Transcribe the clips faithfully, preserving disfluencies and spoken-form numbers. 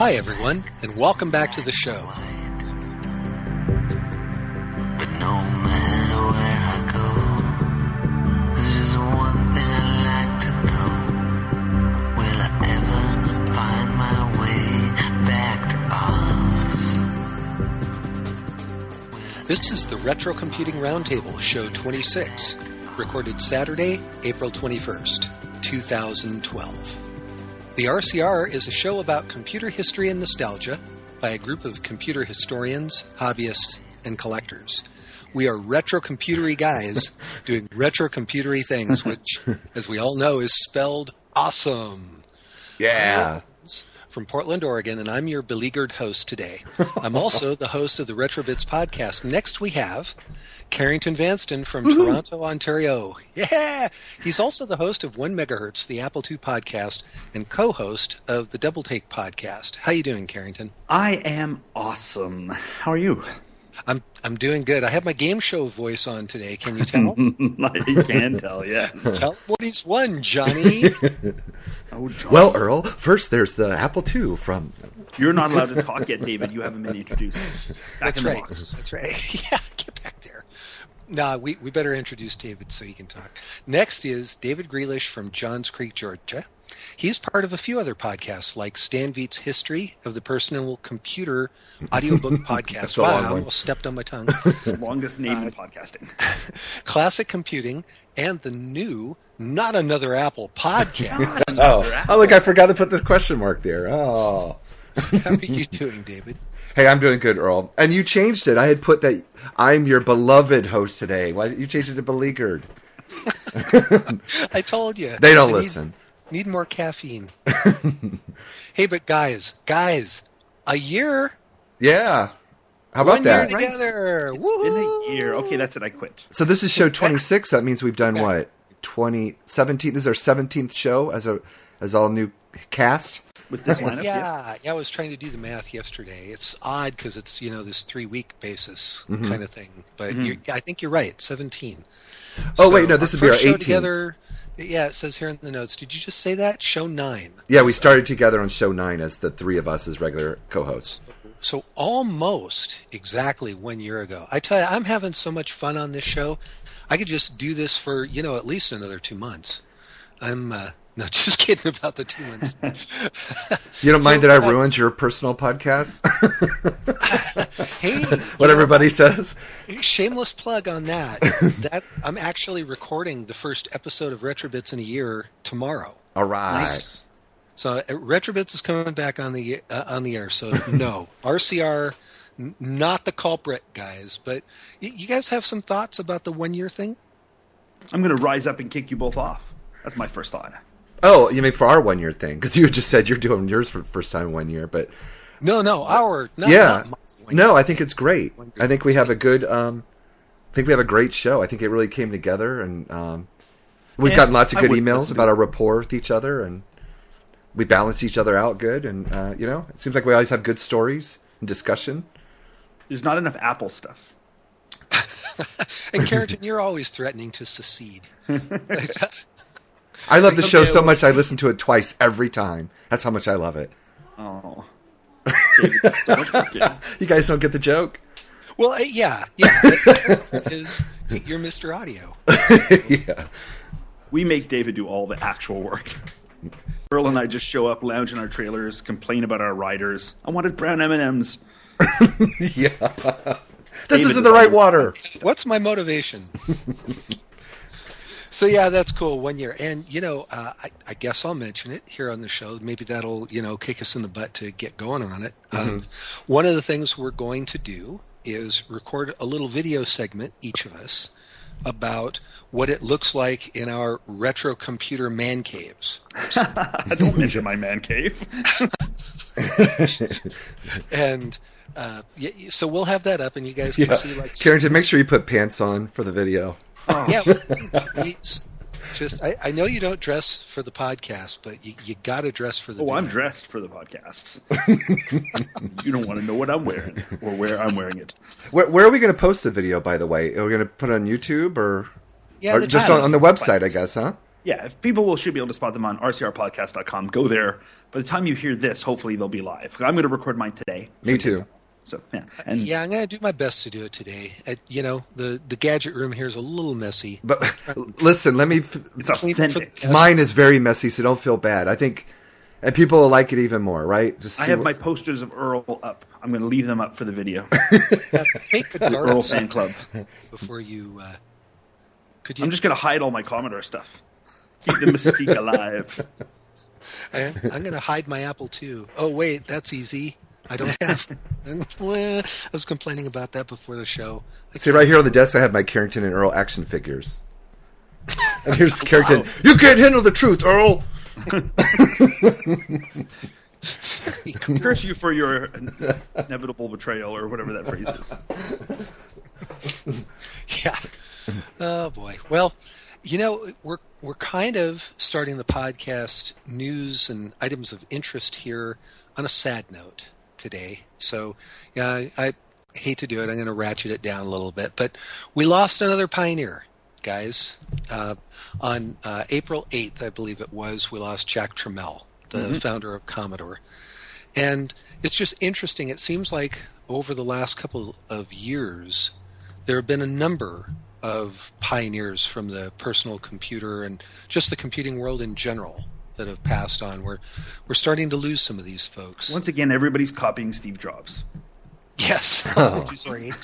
Hi everyone, and welcome back to the show. But no matter where I go, there's one thing I'd like to know. Will I ever find my way back to Oz? This is the Retro Computing Roundtable, Show twenty-six, recorded Saturday, April twenty-first, two thousand twelve. The R C R is a show about computer history and nostalgia by a group of computer historians, hobbyists, and collectors. We are retro computery guys doing retro computery things, which, as we all know, is spelled awesome. Yeah. From Portland, Oregon, and I'm your beleaguered host today. I'm also the host of the RetroBits podcast. Next we have Carrington Vanston from Woo-hoo. Toronto, Ontario. Yeah! He's also the host of One Megahertz, the Apple two podcast, and co-host of the Double Take podcast. How you doing, Carrington? I am awesome. How are you? I'm I'm doing good. I have my game show voice on today. Can you tell? I can tell, yeah. Tell what he's won, Johnny. Oh, Johnny. Well, Earl, first there's the Apple two from... You're not allowed to talk yet, David. You haven't been introduced. Back That's in the right. box. That's right. Yeah, get back there. Nah, we, we better introduce David so he can talk. Next is David Grealish from Johns Creek, Georgia. He's part of a few other podcasts like Stan Veets History of the Personal Computer audiobook podcast. Wow, I almost stepped on my tongue. Longest name uh, in podcasting. Classic Computing and the new Not Another Apple podcast. oh. oh, look, I forgot to put the question mark there. Oh. How are you doing, David? Hey, I'm doing good, Earl. And you changed it. I had put that I'm your beloved host today. Why you changed it to beleaguered? I told you. They don't I listen. Need, need more caffeine. Hey, but guys, guys, a year. Yeah. How about One that? year together. Right. Woo! In a year. Okay, that's it. I quit. So this is show twenty-six. That means we've done Yeah. what? twenty, seventeen. This is our seventeenth show as a as all new cast. With this lineup, yeah, yeah, I was trying to do the math yesterday. It's odd because it's, you know, this three-week basis Mhm. kind of thing. But Mhm. you're, I think you're right, seventeen. Oh, wait, no, this would be our first show eighteenth. together. Yeah, it says here in the notes. Did you just say that? Show nine. Yeah, we started together on show nine as the three of us as regular co-hosts. So almost exactly one year ago. I tell you, I'm having so much fun on this show. I could just do this for, you know, at least another two months. I'm... Uh, No, just kidding about the two months. You don't mind So, that I uh, ruined your personal podcast? Hey, what you everybody know, says? Shameless plug on that. That I'm actually recording the first episode of RetroBits in a year tomorrow. All right. Nice. So uh, RetroBits is coming back on the uh, on the air. So no, R C R, n- not the culprit, guys. But y- you guys have some thoughts about the one year thing? I'm going to rise up and kick you both off. That's my first thought. Oh, you mean for our one-year thing? Because you just said you're doing yours for the first time one year. But No, no, our not, yeah. not my one No, year. I think it's great. I think we have a good... Um, I think we have a great show. I think it really came together. And um, we've And gotten lots of I good wouldn't emails listen about to our rapport with each other. And we balance each other out good. And, uh, you know, it seems like we always have good stories and discussion. There's not enough Apple stuff. And Carrington, you're always threatening to secede. I love the Okay, show so well- much I listen to it twice every time. That's how much I love it. Oh. David, that's so much for you. You guys don't get the joke? Well, uh, yeah, yeah. That is, you're Mister Audio. Yeah. We make David do all the actual work. Earl and I just show up, lounge in our trailers, complain about our riders. I wanted brown M and M's. Yeah. This David isn't the right water. What's my motivation? So yeah, that's cool. One year, and you know, uh, I, I guess I'll mention it here on the show. Maybe that'll, you know, kick us in the butt to get going on it. Um, one of the things we're going to do is record a little video segment, each of us, about what it looks like in our retro computer man caves. I don't mention my man cave. And uh, yeah, so we'll have that up, and you guys can Yeah. see like Carrington, make sure you put pants on for the video. Oh. Yeah, it's just I, I know you don't dress for the podcast, but you you got to dress for the. Oh, video. I'm dressed for the podcast. You don't want to know what I'm wearing or where I'm wearing it. Where, where are we going to post the video, by the way? Are we going to put it on YouTube or, Yeah, or the just time. on, on the website, I guess, huh? Yeah, if people will should be able to spot them on R C R podcast dot com. Go there. By the time you hear this, hopefully they'll be live. I'm going to record mine today. Me too. So yeah, and Yeah, I'm going to do my best to do it today. I, you know, the, the gadget room here is a little messy. But listen, let me. it's authentic. Mine is very messy, so don't feel bad. I think, and people will like it even more, right? Just I see have what- my posters of Earl up. I'm going to leave them up for the video. Uh, take the The Earl darts fan club. before you. Uh, could you? I'm just going to hide all my Commodore stuff. Keep the mystique alive. I, I'm going to hide my Apple too. Oh wait, that's easy. I don't have. Well, I was complaining about that before the show. I See, right here on the desk, I have my Carrington and Earl action figures. And here's Carrington. You can't handle the truth, Earl. Curse you for your inevitable betrayal, or whatever that phrase is. Yeah. Oh boy. Well, you know, we're we're kind of starting the podcast news and items of interest here on a sad note today. So, yeah, I, I hate to do it. I'm going to ratchet it down a little bit, but we lost another pioneer, guys. Uh, on uh, April eighth, I believe it was, we lost Jack Tramiel, the Mm-hmm. founder of Commodore. And it's just interesting. It seems like over the last couple of years, there have been a number of pioneers from the personal computer and just the computing world in general that have passed on. We're we're starting to lose some of these folks. Once again, everybody's copying Steve Jobs. Yes, Oh. which is great.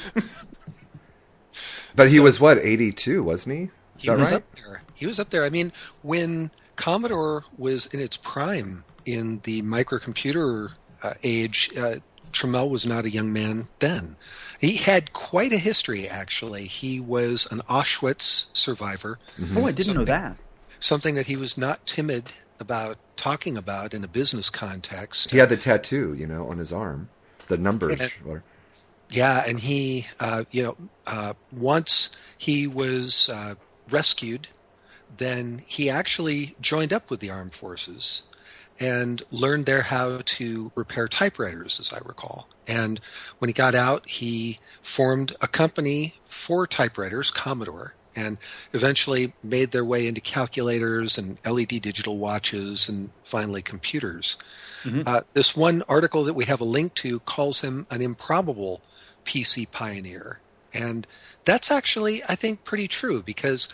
But he was, what, eighty-two, wasn't he? Is He that was right? up there. He was up there. I mean, when Commodore was in its prime in the microcomputer uh, age, uh, Tramiel was not a young man then. He had quite a history, actually. He was an Auschwitz survivor. Mm-hmm. Oh, I didn't know that. Something that he was not timid about talking about in a business context. He had the tattoo, you know, on his arm. The numbers. And- were- Yeah, and he, uh, you know, uh, once he was uh, rescued, then he actually joined up with the armed forces and learned there how to repair typewriters, as I recall. And when he got out, he formed a company for typewriters, Commodore, and eventually made their way into calculators and L E D digital watches and finally computers. Mhm. Uh, this one article that we have a link to calls him an improbable P C pioneer. And that's actually, I think, pretty true because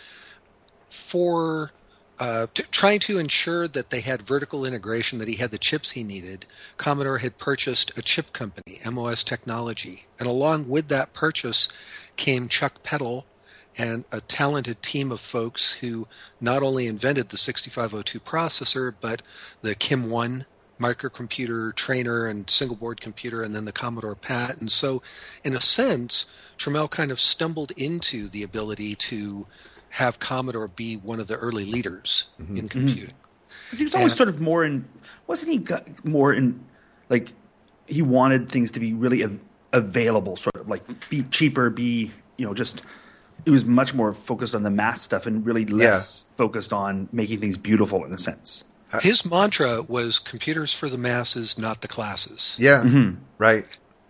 for uh, t- trying to ensure that they had vertical integration, that he had the chips he needed, Commodore had purchased a chip company, M O S Technology. And along with that purchase came Chuck Peddle and a talented team of folks who not only invented the sixty-five oh two processor, but the C I M one microcomputer trainer and single board computer, and then the Commodore P A T. And so, in a sense, Tramiel kind of stumbled into the ability to have Commodore be one of the early leaders Mhm. in computing. He was always And- sort of more in, wasn't he got more in, like, he wanted things to be really av- available, sort of, like, be cheaper, be, you know, just, it was much more focused on the math stuff and really less focused on making things beautiful in a sense. His mantra was computers for the masses, not the classes. Yeah, Mm-hmm. right.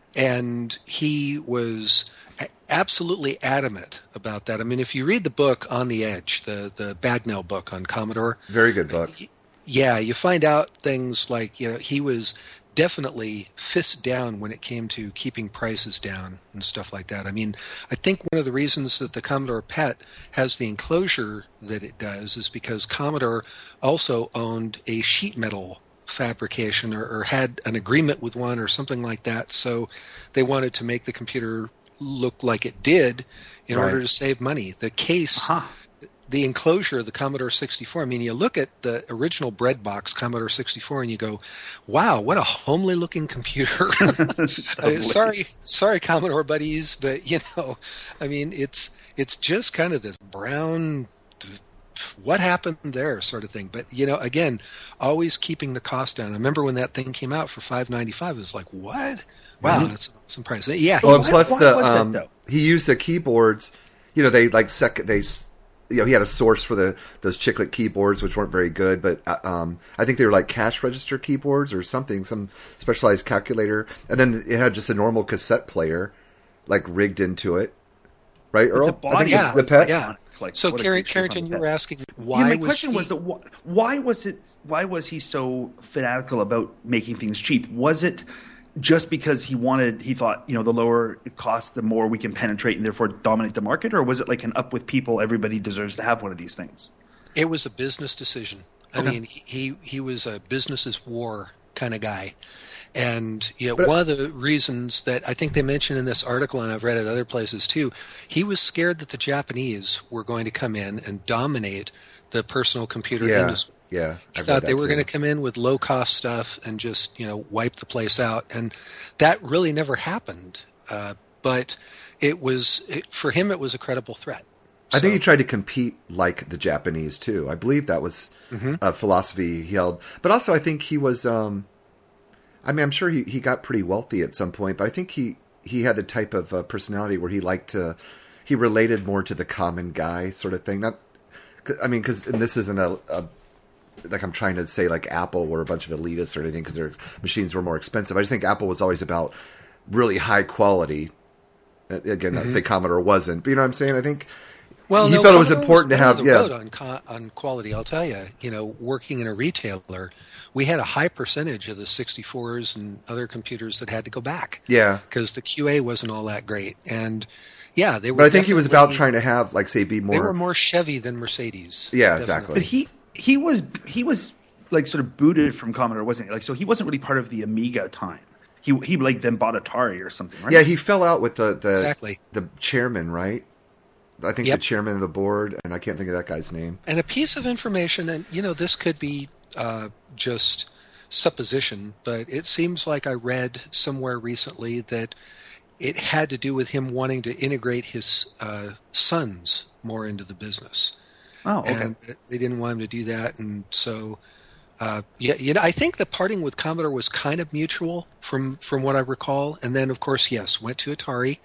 And he was a- absolutely adamant about that. I mean, if you read the book On the Edge, the, the Bagnell book on Commodore, Very good book. yeah, you find out things like, you know, he was definitely fist down when it came to keeping prices down and stuff like that. I mean, I think one of the reasons that the Commodore P E T has the enclosure that it does is because Commodore also owned a sheet metal fabrication or, or had an agreement with one or something like that, so they wanted to make the computer look like it did in Right. order to save money. The case Huh. the enclosure of the Commodore sixty-four, I mean, you look at the original bread box Commodore sixty-four and you go, wow, what a homely looking computer. Uh, sorry, sorry, Commodore buddies, but, you know, I mean, it's it's just kind of this brown, what happened there sort of thing. But, you know, again, always keeping the cost down. I remember when that thing came out for five ninety-five, it was like, what? Wow, Mhm. that's an awesome price. Yeah, he Well, and why- plus why the was that, um, though? he used the keyboards. You know, they like sec they, s- you know, he had a source for the those chiclet keyboards, which weren't very good, but uh, um, I think they were like cash register keyboards or something, some specialized calculator, and then it had just a normal cassette player, like rigged into it. right, Earl? The body, I think yeah, it's the pet. yeah. Like, So, what a Carrington, great Carrington, you pet. were asking Yeah, why my was question he... was that wh- why was it why was he so fanatical about making things cheap? Was it just because he wanted he thought, you know, the lower it costs, the more we can penetrate and therefore dominate the market, or was it like an up with people, everybody deserves to have one of these things? It was a business decision. I Okay. mean, he he was a business is war kind of guy. And you know, But- one of the reasons that I think they mentioned in this article, and I've read it other places too, he was scared that the Japanese were going to come in and dominate the personal computer Yeah, industry. yeah. He I've thought read they that were too. going to come in with low-cost stuff and just, you know, wipe the place out. And that really never happened. Uh, but it was, it, for him, it was a credible threat. I think So- he tried to compete like the Japanese too. I believe that was Mhm. a philosophy he held. But also, I think he was. Um, I mean, I'm sure he, he got pretty wealthy at some point. But I think he, he had the type of uh, personality where he liked to. He related more to the common guy sort of thing. Not. 'Cause- I mean, because this isn't a, a. Like I'm trying to say, like Apple were a bunch of elitists or anything because their machines were more expensive. I just think Apple was always about really high quality. Uh, Again, not to say Commodore wasn't, but you know what I'm saying. I think. Well, he no, felt it was Commodore important to middle have, of the yeah. road on co- on quality. I'll tell you, you know, working in a retailer, we had a high percentage of the sixty-fours and other computers that had to go back Yeah. because the Q A wasn't all that great. And yeah, they were. But I think he was about definitely- trying to have, like, say, be more. They were more Chevy than Mercedes. Yeah, definitely. exactly. But he he was he was like sort of booted from Commodore, wasn't he? Like, so he wasn't really part of the Amiga time. He he like then bought Atari or something, right? Yeah, he fell out with the the, Exactly. the chairman, right? I think Yep. the chairman of the board, and I can't think of that guy's name. And a piece of information, and you know, this could be uh, just supposition, but it seems like I read somewhere recently that it had to do with him wanting to integrate his uh, sons more into the business, Oh, okay. and they didn't want him to do that, and so. Uh, yeah, you know, I think the parting with Commodore was kind of mutual, from from what I recall, and then of course, yes, went to Atari,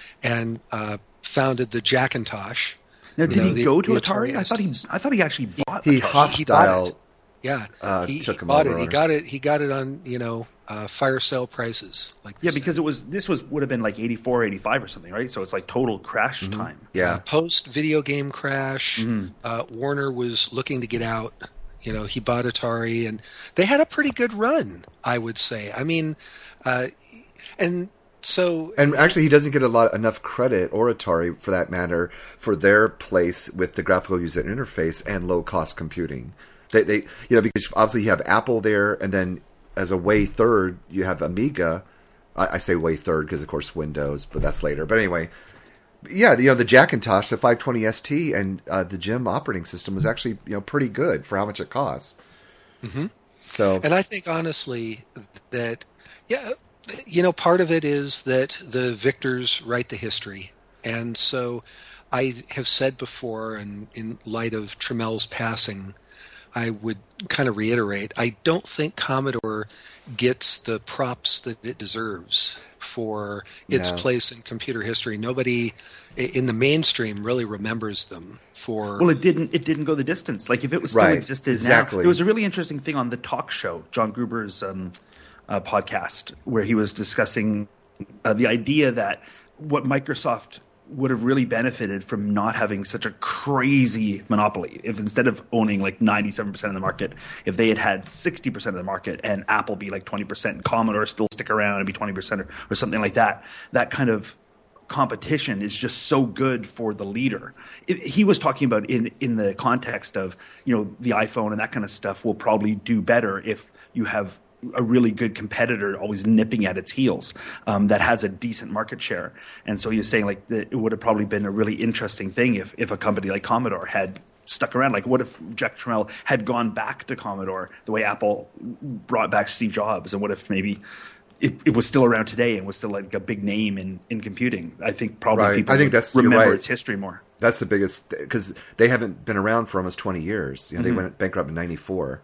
and uh, founded the Jackintosh. Now, you did know, he the- go to the Atari? I thought he Atari I thought he actually bought He Atari. hostile. it. Yeah, Uh, he, took he him bought over. it. He got it. He got it on you know uh, fire sale prices. Like Yeah, they because said. it was this was would have been like eighty-four, eighty-five or something, right? So it's like total crash time. Yeah. post video game crash, Mhm. uh, Warner was looking to get out. You know, he bought Atari, and they had a pretty good run, I would say. I mean, uh, and so And actually, he doesn't get a lot enough credit, or Atari for that matter, for their place with the graphical user interface and low cost computing. They, they, you know, because obviously you have Apple there, and then as a way third, you have Amiga. I, I say way third because of course Windows, but that's later. But anyway, yeah, you know, the Jackintosh, the five twenty S T, and uh, the G E M operating system was actually, you know, pretty good for how much it costs. hmm So, And I think honestly that, yeah, you know, part of it is that the victors write the history. And so I have said before, and in light of Trammell's passing, I would kind of reiterate, I don't think Commodore gets the props that it deserves for its No. place in computer history. Nobody i- in the mainstream really remembers them for... Well, it didn't. It didn't go the distance. Like if it was still Right, existed exactly. now, there was a really interesting thing on the talk show, John Gruber's um, uh, podcast, where he was discussing uh, the idea that what Microsoft would have really benefited from not having such a crazy monopoly. If instead of owning like ninety-seven percent of the market, if they had had sixty percent of the market and Apple be like twenty percent and Commodore still stick around and be twenty percent or, or something like that, that kind of competition is just so good for the leader. It, he was talking about in in the context of, you know, the iPhone and that kind of stuff will probably do better if you have a really good competitor always nipping at its heels um, that has a decent market share. And so he was saying like that it would have probably been a really interesting thing if, if a company like Commodore had stuck around. Like what if Jack Tramiel had gone back to Commodore the way Apple brought back Steve Jobs, and what if maybe it, it was still around today and was still like a big name in, in computing? I think probably Right. people I think would that's- you're remember right. its history more. that's the biggest, because they haven't been around for almost twenty years. You know, Mm-hmm. they went bankrupt in ninety-four.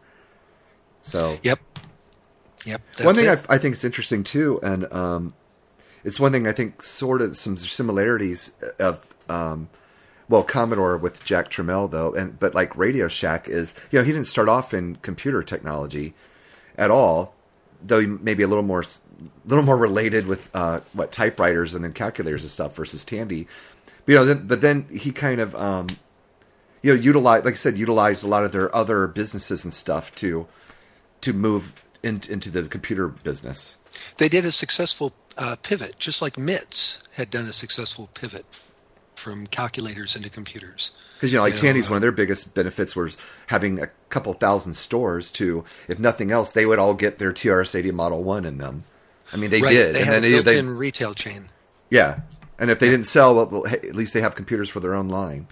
So Yep. Yep. one that's thing it. I, I think is interesting too, and um, it's one thing I think sort of some similarities of um, well, Commodore with Jack Tramiel though, and but like Radio Shack is, you know, he didn't start off in computer technology at all, though he maybe a little more a little more related with uh, what typewriters and then calculators and stuff versus Tandy. You know, then, but then he kind of, um, you know, utilized, like I said, utilized a lot of their other businesses and stuff to to move in, into the computer business. They did a successful uh, pivot, just like M I T S had done a successful pivot from calculators into computers. Because, you know, like You know, Tandy's, uh, one of their biggest benefits was having a couple thousand stores to, if nothing else, they would all get their T R S eighty Model one in them. I mean, they right, did. They and had then a they, built-in retail chain. Yeah. And if they didn't sell, well, well, hey, at least they have computers for their own line.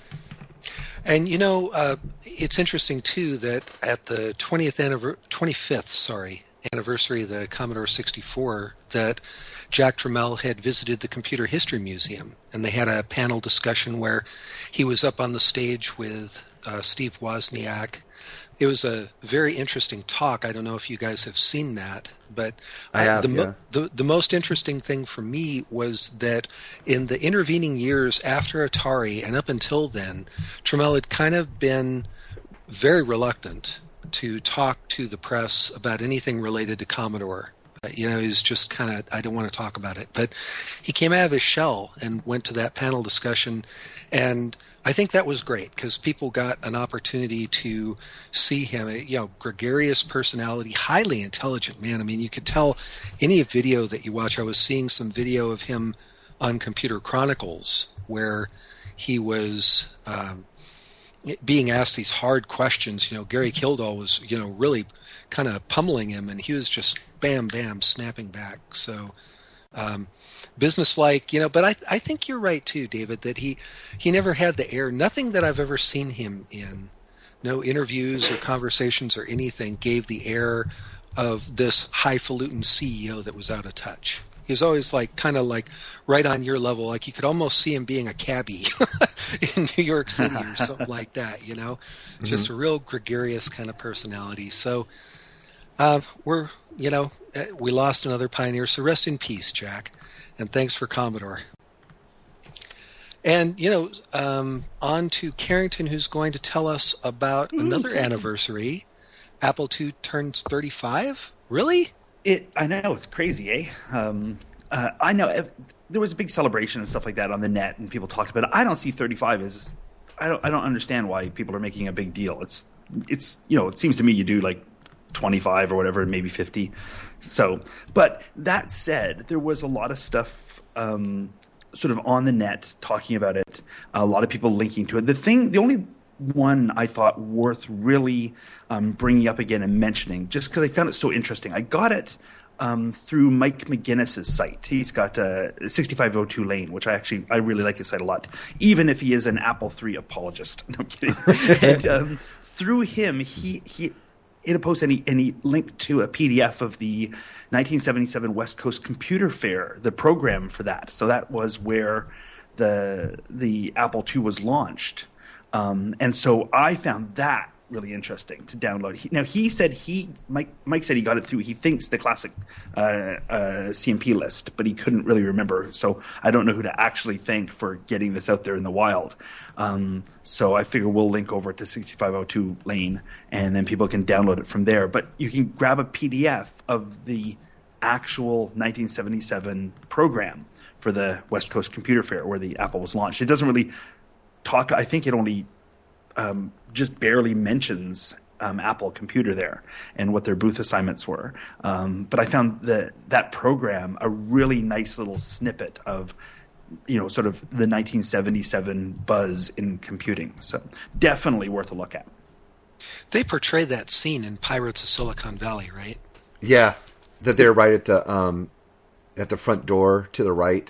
And you know, uh, it's interesting too that at the twentieth anniver- twenty-fifth, sorry, anniversary of the Commodore sixty-four, that Jack Tramiel had visited the Computer History Museum, and they had a panel discussion where he was up on the stage with uh, Steve Wozniak. It was a very interesting talk. I don't know if you guys have seen that, but I have, the, yeah. mo- the the most interesting thing for me was that in the intervening years after Atari and up until then, Tramiel had kind of been very reluctant to talk to the press about anything related to Commodore. Uh, you know, he's just kind of, I don't want to talk about it. But he came out of his shell and went to that panel discussion, and I think that was great because people got an opportunity to see him, a, you know, gregarious personality, highly intelligent man. I mean, you could tell any video that you watch. I was seeing some video of him on Computer Chronicles where he was um, being asked these hard questions. You know, Gary Kildall was, you know, really kind of pummeling him, and he was just bam, bam, snapping back. So um, business-like, you know, but I I think you're right too, David, that he, he never had the air, nothing that I've ever seen him in, no interviews or conversations or anything gave the air of this highfalutin C E O that was out of touch. He was always like kind of like right on your level, like you could almost see him being a cabbie in New York City or something like that, you know, mm-hmm. Just a real gregarious kind of personality. So uh, we're, you know, we lost another pioneer, so rest in peace, Jack, and thanks for Commodore. And, you know, um, on to Carrington, who's going to tell us about mm-hmm. another anniversary. Apple two turns thirty-five? Really? It, I know, it's crazy, eh? Um, uh, I know if, there was a big celebration and stuff like that on the net, and people talked about it. I don't see thirty-five as, I don't, I don't understand why people are making a big deal. It's, it's, you know, it seems to me you do like twenty-five or whatever, maybe fifty. So, but that said, there was a lot of stuff um, sort of on the net talking about it. A lot of people linking to it. The thing, the only one I thought worth really um, bringing up again and mentioning, just because I found it so interesting. I got it um, through Mike McGinnis's site. He's got uh, sixty-five oh two Lane, which I actually I really like his site a lot, even if he is an Apple three apologist. No I'm kidding. and um, through him, he he. in a post, and he, and he linked to a P D F of the nineteen seventy-seven West Coast Computer Fair, the program for that. So that was where the the Apple two was launched. Um, and so I found that really interesting to download. He, now, he said he, Mike, Mike said he got it through, he thinks the classic uh, uh, C M P list, but he couldn't really remember. So I don't know who to actually thank for getting this out there in the wild. Um, so I figure we'll link over to sixty-five oh two Lane, and then people can download it from there. But you can grab a P D F of the actual nineteen seventy-seven program for the West Coast Computer Fair where the Apple was launched. It doesn't really talk, I think it only um, just barely mentions um, Apple Computer there and what their booth assignments were. Um, but I found that that program a really nice little snippet of, you know, sort of the nineteen seventy-seven buzz in computing. So definitely worth a look at. They portray that scene in Pirates of Silicon Valley, right? Yeah, that they're right at the um, at the front door to the right.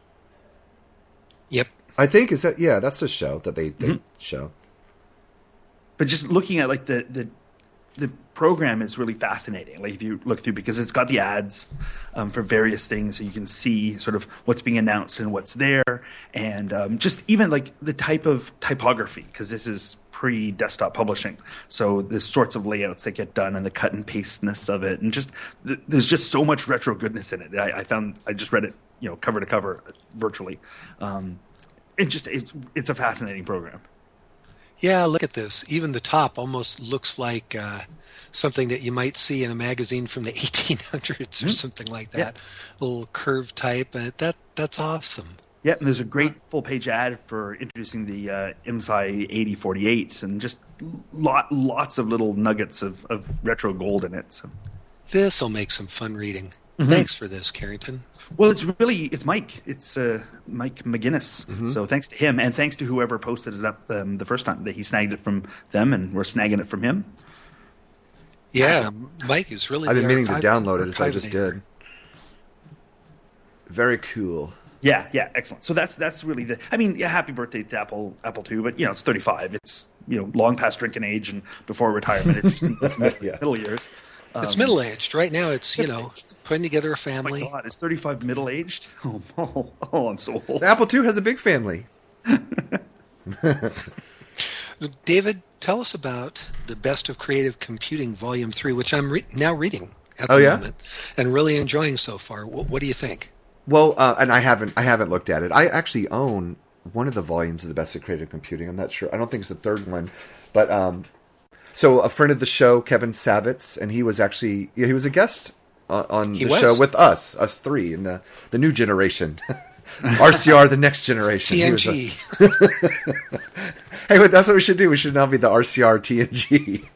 Yep. I think is that yeah, that's the show that they, they mm-hmm. show. But just looking at like the, the the program is really fascinating. Like if you look through, because it's got the ads um, for various things, so you can see sort of what's being announced and what's there, and um, just even like the type of typography, because this is pre-desktop publishing, so there's sorts of layouts that get done and the cut and pasteness of it, and just th- there's just so much retro goodness in it. I, I found I just read it, you know, cover to cover virtually. Um, it just it's it's a fascinating program. Yeah, look at this. Even the top almost looks like uh, something that you might see in a magazine from the eighteen hundreds or mm-hmm. something like that. Yeah. A little curved type. Uh, that that's awesome. Yeah, and there's a great full-page ad for introducing the uh, I M S I eighty forty-eights, and just lot, lots of little nuggets of, of retro gold in it. So. This will make some fun reading. Mm-hmm. Thanks for this, Carrington. Well, it's really, it's Mike. It's uh, Mike McGinnis. Mm-hmm. So thanks to him, and thanks to whoever posted it up um, the first time. That he snagged it from them, and we're snagging it from him. Yeah, Mike is really I've been the meaning to archive- download it, so I just archivinator. did. Very cool. Yeah, yeah, excellent. So that's that's really the. I mean, yeah, happy birthday to Apple Apple two, but you know, it's thirty-five. It's you know, long past drinking age and before retirement. It's, it's mid, Yeah. middle years. Um, It's middle-aged. Right now, it's, you know, middle-aged. putting together a Oh family. my God, is thirty-five middle aged? Oh, oh, oh, I'm so old. The Apple two has a big family. David, tell us about the Best of Creative Computing Volume three, which I'm re- now reading at the Oh, yeah? moment and really enjoying so far. What, what do you think? Well, uh, and I haven't I haven't looked at it. I actually own one of the volumes of the Best of Creative Computing. I'm not sure. I don't think it's the third one, but um, so a friend of the show, Kevin Savitz, and he was actually yeah, he was a guest on, on He the was. show with us, us three, in the the new generation. R C R, the next generation. T He N was a- G. Hey, wait, that's what we should do. We should now be the R C R T N G.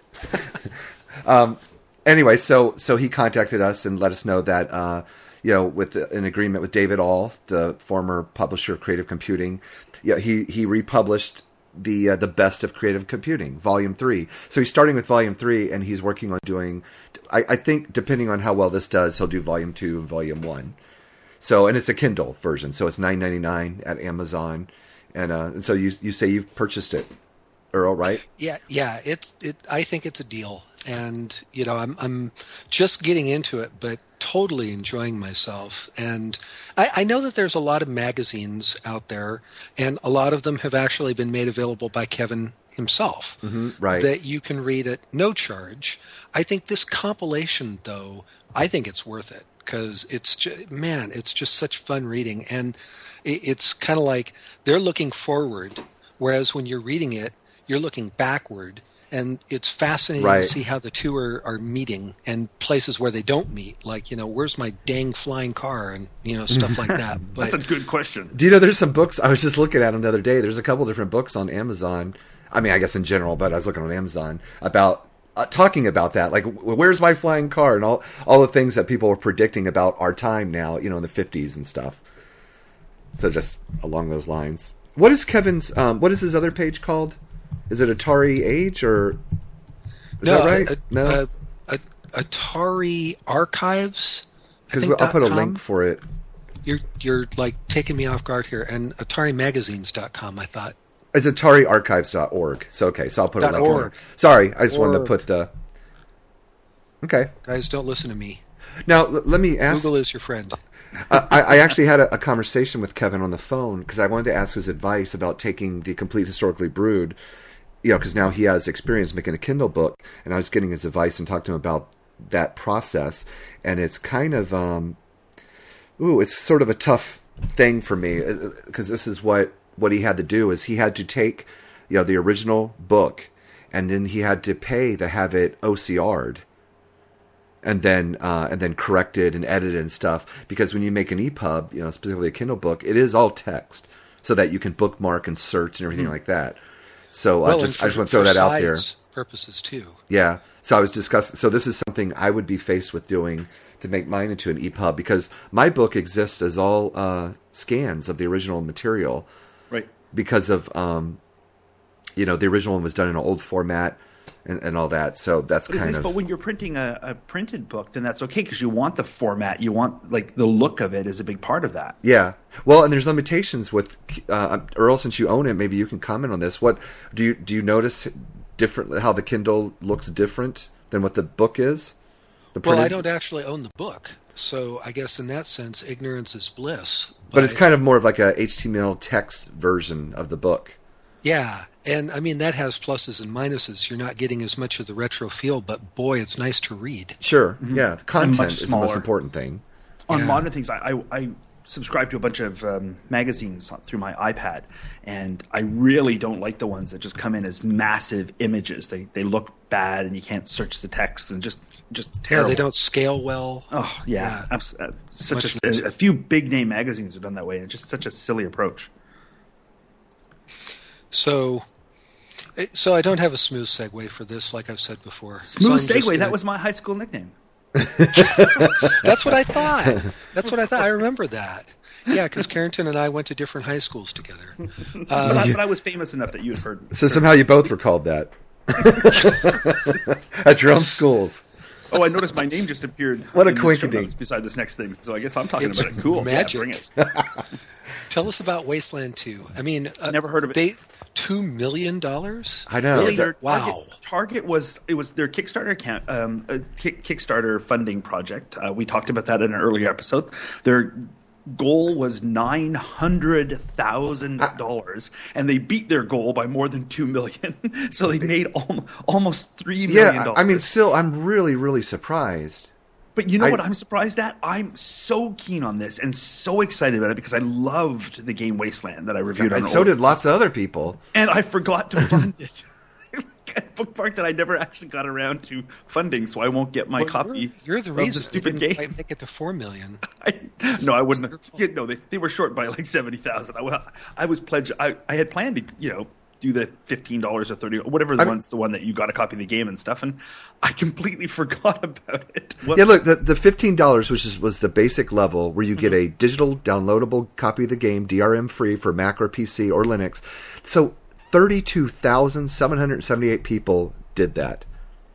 um, anyway, so so he contacted us and let us know that uh, you know, with the, an agreement with David All, the former publisher of Creative Computing, yeah, he he republished the uh, the Best of Creative Computing, Volume Three. So he's starting with Volume Three, and he's working on doing. I, I think depending on how well this does, he'll do Volume Two and Volume One. So, and it's a Kindle version, so it's nine ninety-nine at Amazon, and uh, and so you you say you've purchased it, Earl, right? Yeah, yeah. It's it. I think it's a deal, and you know, I'm I'm just getting into it, but totally enjoying myself. And I, I know that there's a lot of magazines out there, and a lot of them have actually been made available by Kevin himself, Mm-hmm, right. that you can read at no charge. I think this compilation, though, I think it's worth it because it's ju- man, it's just such fun reading, and it, it's kind of like they're looking forward, whereas when you're reading it, you're looking backward, and it's fascinating Right. to see how the two are, are meeting and places where they don't meet, like, you know, where's my dang flying car, and you know, stuff like that. But That's a good question. Do you know there's some books? I was just looking at them the other day. There's a couple different books on Amazon. I mean, I guess in general, but I was looking on Amazon about uh, talking about that, like w- where's my flying car, and all all the things that people were predicting about our time now, you know, in the fifties and stuff. So just along those lines. What is Kevin's? Um, what is his other page called? Is it Atari Age or? Is no, that right? a, no, a, a, Atari Archives. I because think I'll put a dot com. link for it. You're you're like taking me off guard here. And Atari Magazines dot com, I thought. It's Atari Archives dot org. So okay, so I'll put a Dot link. in org. there. Sorry, I just wanted to Org. put the. Okay. Guys, don't listen to me. Now l- let me ask. Google is your friend. Uh, I, I actually had a, a conversation with Kevin on the phone because I wanted to ask his advice about taking the Complete Historically Brewed, you know, because now he has experience making a Kindle book, and I was getting his advice and talked to him about that process, and it's kind of, um, ooh, it's sort of a tough thing for me because this is what what he had to do is he had to take, you know, the original book, and then he had to pay to have it O C R'd. And then uh, and then corrected and edited and stuff, because when you make an E P U B, you know, specifically a Kindle book, it is all text, so that you can bookmark and search and everything like that. So Well, I and just for, I just want to throw for that out there. size purposes too. Yeah. So I was discussing. So this is something I would be faced with doing to make mine into an E P U B, because my book exists as all uh, scans of the original material, Right. because of um, you know, the original one was done in an old format. And, and all that, so that's But, kind nice, of. but when you're printing a, a printed book, then that's okay because you want the format, you want like the look of it is a big part of that. Yeah. Well, and there's limitations with uh, Earl. Since you own it, maybe you can comment on this. What do you do? You notice different how the Kindle looks different than what the book is? The Well, I printed- don't actually own the book, so I guess in that sense, ignorance is bliss. But it's kind of more of like a H T M L text version of the book. Yeah, and I mean that has pluses and minuses. You're not getting as much of the retro feel, but boy, it's nice to read. Sure. Mhm. Yeah. The And content much is the smaller. most important thing. On Yeah. modern things, I, I I subscribe to a bunch of um, magazines through my iPad, and I really don't like the ones that just come in as massive images. They they look bad, and you can't search the text, and just just terrible. Yeah, they don't scale well. Oh yeah, Yeah. abs- uh, such Much a, nicer. a few big name magazines have done that way, and it's just such a silly approach. So, eh, so I don't have a smooth segue for this, like I've said before. So Smooth I'm just segue. gonna- That was my high school nickname. That's what I thought. That's what I thought. I remember that. Yeah, because Carrington and I went to different high schools together. But, I, Um, but I was famous enough that you had heard. So somehow you both recalled that at your own schools. Oh, I noticed my name just appeared. What a in the show coinkydink. notes beside this next thing. So I guess I'm talking It's about it. Cool. magic. Yeah, bring it. Tell us about Wasteland two. I mean, uh, Never heard of it. They two million dollars. I know. Really, Is their that- Wow. target, target was it was their Kickstarter account, um, a kick, Kickstarter funding project. Uh, we talked about that in an earlier episode. Their goal was nine hundred thousand dollars, and they beat their goal by more than two million. So they made al- almost three million Yeah, dollars. I mean, still, I'm really, really surprised. But you know I- what I'm surprised at? I'm so keen on this and so excited about it because I loved the game Wasteland that I reviewed on And an so old- did lots of other people. and I forgot to fund it. Bookmark that I never actually got around to funding, so I won't get my Well, copy. You're, you're the of reason the stupid they game. didn't quite make it to four million. I, no, I wouldn't. your Have, fault. you know, they they were short by like seventy thousand. I, wa- I was pledged. I, I had planned to you know do the fifteen dollars or thirty, whatever the I mean- one's the one that you got a copy of the game and stuff, and I completely forgot about it. What- Yeah, look, the, the fifteen dollars, which is, was the basic level, where you get a digital downloadable copy of the game, D R M free for Mac or P C or Linux. So thirty-two thousand seven hundred seventy-eight people did that.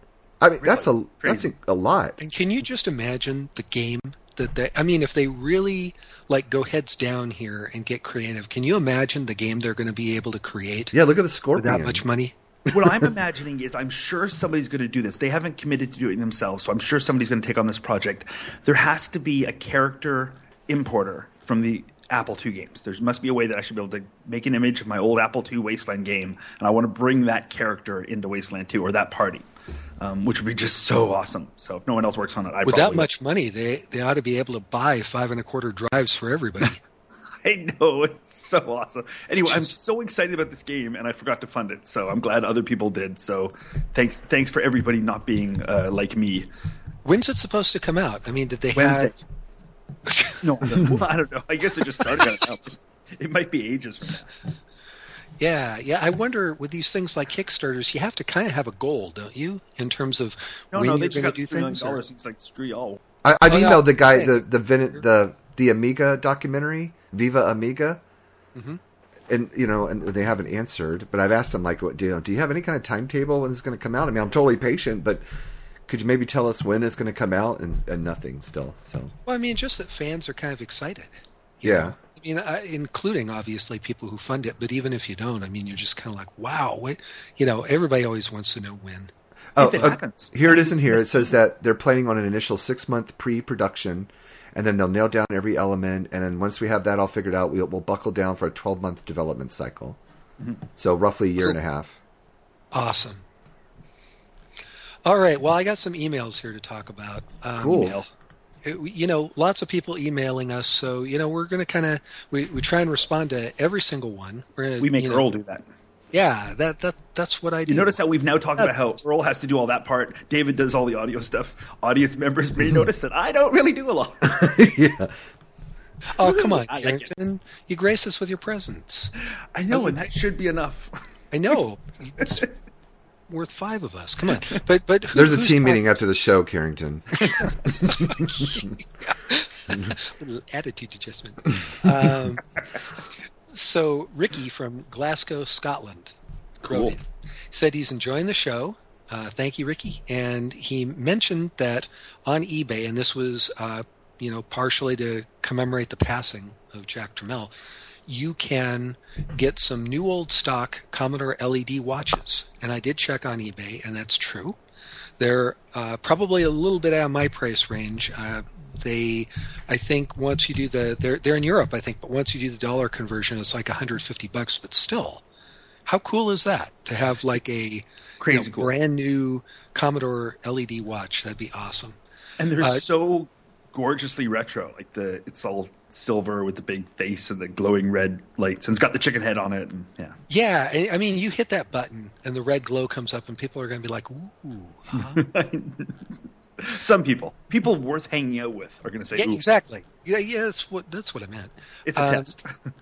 I mean, that's a that's Crazy. a, a lot. And can you just imagine the game that they? I mean, if they really like go heads down here and get creative, can you imagine the game they're going to be able to create Yeah, look at the with Scorpion. that much money? what I'm imagining is I'm sure somebody's going to do this. They haven't committed to doing it themselves, so I'm sure somebody's going to take on this project. There has to be a character importer from the Apple two games. There must be a way that I should be able to make an image of my old Apple two Wasteland game, and I want to bring that character into Wasteland two, or that party, um, which would be just so awesome. So if no one else works on it, I With probably that much money, they they ought to be able to buy five and a quarter drives for everybody. I know, it's so awesome. Anyway, I'm so excited about this game, and I forgot to fund it, so I'm glad other people did. So thanks thanks for everybody not being uh, like me. When's it supposed to come out? I mean, did they Wednesday. have? No, well, I don't know. I guess it just started out now. It might be ages from now. Yeah, yeah. I wonder with these things like Kickstarters, you have to kind of have a goal, don't you, in terms of No, when no, you're they just going got to do three million things. or- dollars. It's like screw y'all. I, I've Oh, yeah, emailed the guy, same. the the, Vin, the the Amiga documentary, Viva Amiga, Mhm. and you know, and they haven't answered. But I've asked them, like, what do you know? Do you have any kind of timetable when it's going to come out? I mean, I'm totally patient, but could you maybe tell us when it's going to come out? And, and nothing still. So Well, I mean, just that fans are kind of excited. you yeah. know? I mean, I, including obviously people who fund it, but even if you don't, I mean, you're just kind of like, wow, what? You know, everybody always wants to know when. Oh, If it uh, happens. here it is in here. It says that they're planning on an initial six-month pre-production, and then they'll nail down every element, and then once we have that all figured out, we'll, we'll buckle down for a twelve-month development cycle. Mm-hmm. So roughly a year and a half. Awesome. All right. Well, I got some emails here to talk about. Um, Cool. email. It- you know, lots of people emailing us, so you know we're going to kind of we, we try and respond to every single one. We're gonna, We make you know, Earl do that. Yeah, that that that's what I do. You notice how we've now talked about how Earl has to do all that part. David does all the audio stuff. Audience members may notice that I don't really do a lot. Yeah. Oh, come on, I like it. Carrington. You grace us with your presence. I know, and that should be enough. I know. It's worth five of us. Come on. But but who, There's a who's team not- meeting after the show, Carrington. Little attitude adjustment. Um, so Ricky from Glasgow, Scotland, Cool. wrote in. Said he's enjoying the show. Uh, thank you, Ricky. And he mentioned that on eBay, and this was uh, you know partially to commemorate the passing of Jack Tramiel, you can get some new old stock Commodore L E D watches. And I did check on eBay, and that's true. They're uh, probably a little bit out of my price range. Uh, they, I think, once you do the, they're they're in Europe, I think, but once you do the dollar conversion, it's like one hundred fifty bucks. But still, how cool is that to have like a Crazy you know, cool. brand new Commodore L E D watch? That'd be awesome. And they're Uh, so gorgeously retro. Like the it's all silver with the big face and the glowing red lights, and it's got the chicken head on it. And yeah, Yeah, I I mean, you hit that button and the red glow comes up, and people are going to be like, "Ooh." Huh? Some people, people worth hanging out with, are going to say, Yeah, ooh. exactly. Yeah, yeah, that's what that's what I meant. It's a Um, test.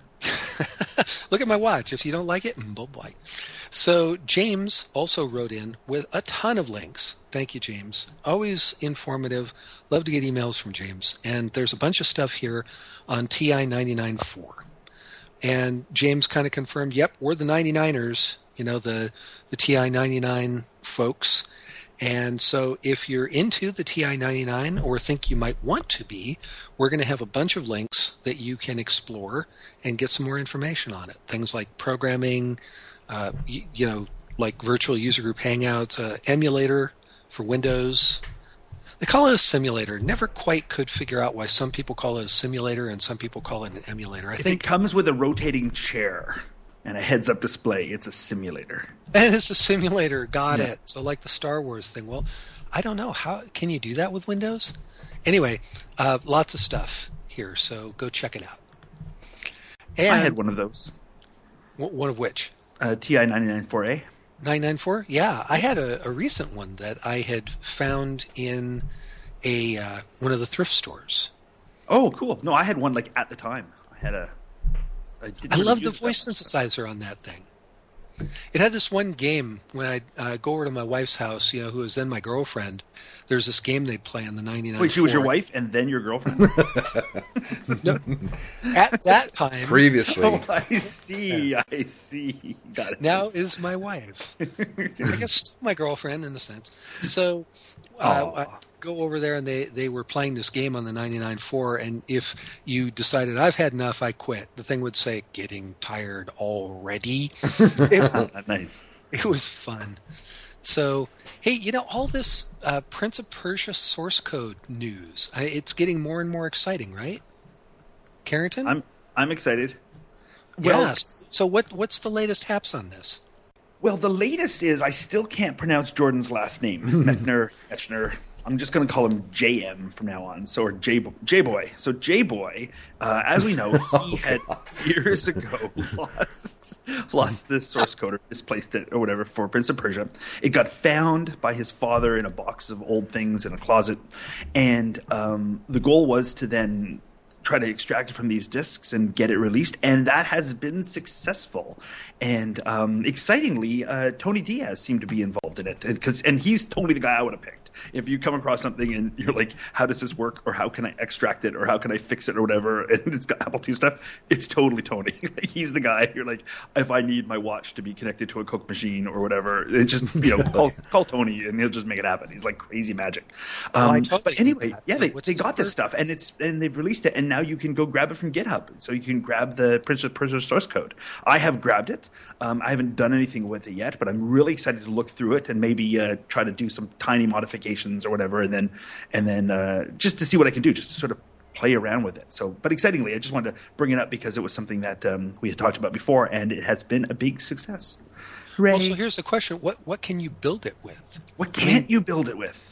Look at my watch. If you don't like it, mm, boy. So James also wrote in with a ton of links. Thank you, James. Always informative. Love to get emails from James. And there's a bunch of stuff here on T I ninety-nine four. And James kind of confirmed, yep, we're the ninety-niners, you know, the, the T I ninety-nine folks. And so if you're into the T I ninety-nine or think you might want to be, we're going to have a bunch of links that you can explore and get some more information on it. Things like programming, uh, you, you know, like virtual user group hangouts, uh, emulator for Windows. They call it a simulator. Never quite could figure out why some people call it a simulator and some people call it an emulator. I If think it comes with a rotating chair and a heads-up display, it's a simulator. And it's a simulator. Got Yeah. it. So like the Star Wars thing. Well, I don't know. How can you do that with Windows? Anyway, uh, lots of stuff here, so go check it out. And I had one of those. w- one of which? Uh, T I ninety-nine four A. nine ninety-four? Yeah, I had a, a recent one that I had found in a uh, one of the thrift stores. Oh, cool. No, I had one like at the time. I had a. I, didn't I really love the use it that voice much. synthesizer on that thing. It had this one game when I uh, go over to my wife's house, you know, who was then my girlfriend. There's this game they play on the ninety-nine. Wait, she was your wife and then your girlfriend? No, at that time, Previously. Oh, I see. I see. Got it. now is my wife. I guess still my girlfriend in a sense. So uh, Aw. I go over there and they, they were playing this game on the ninety-nine four, and if you decided I've had enough, I quit, the thing would say, getting tired already. it, Nice. it was fun. So, hey, you know, all this uh, Prince of Persia source code news, I, it's getting more and more exciting, right? Carrington? I'm I'm excited. Well, Yes. So what what's the latest haps on this? well, the latest is I still can't pronounce Jordan's last name. Mechner, Mechner. I'm just going to call him J M from now on, so or J J Boy. So J Boy, uh, as we know, he had years ago lost lost this source code or misplaced it or whatever for Prince of Persia. It got found by his father in a box of old things in a closet, and um, the goal was to then try to extract it from these discs and get it released, and that has been successful. And um, excitingly, uh, Tony Diaz seemed to be involved in it, because and he's totally the guy I would have picked. If you come across something and you're like, how does this work, or how can I extract it, or how can I fix it, or whatever, and it's got Apple two stuff, it's totally Tony. He's the guy. You're like, if I need my watch to be connected to a Coke machine or whatever, it's just, you know, call, call Tony and he'll just make it happen. He's like crazy magic. Oh, I Um, totally but anyway, get that. yeah, they, What's they his got this first- stuff, and it's and they've released it, and now you can go grab it from GitHub. So you can grab the Prince of Persia source code. I have grabbed it. Um, I haven't done anything with it yet, but I'm really excited to look through it and maybe uh, try to do some tiny modifications or whatever, and then and then uh, just to see what I can do, just to sort of play around with it. So, but excitingly, I just wanted to bring it up because it was something that um, we had talked about before, and it has been a big success. Hooray! Well, so here's the question: what what can you build it with? What can't you build it with?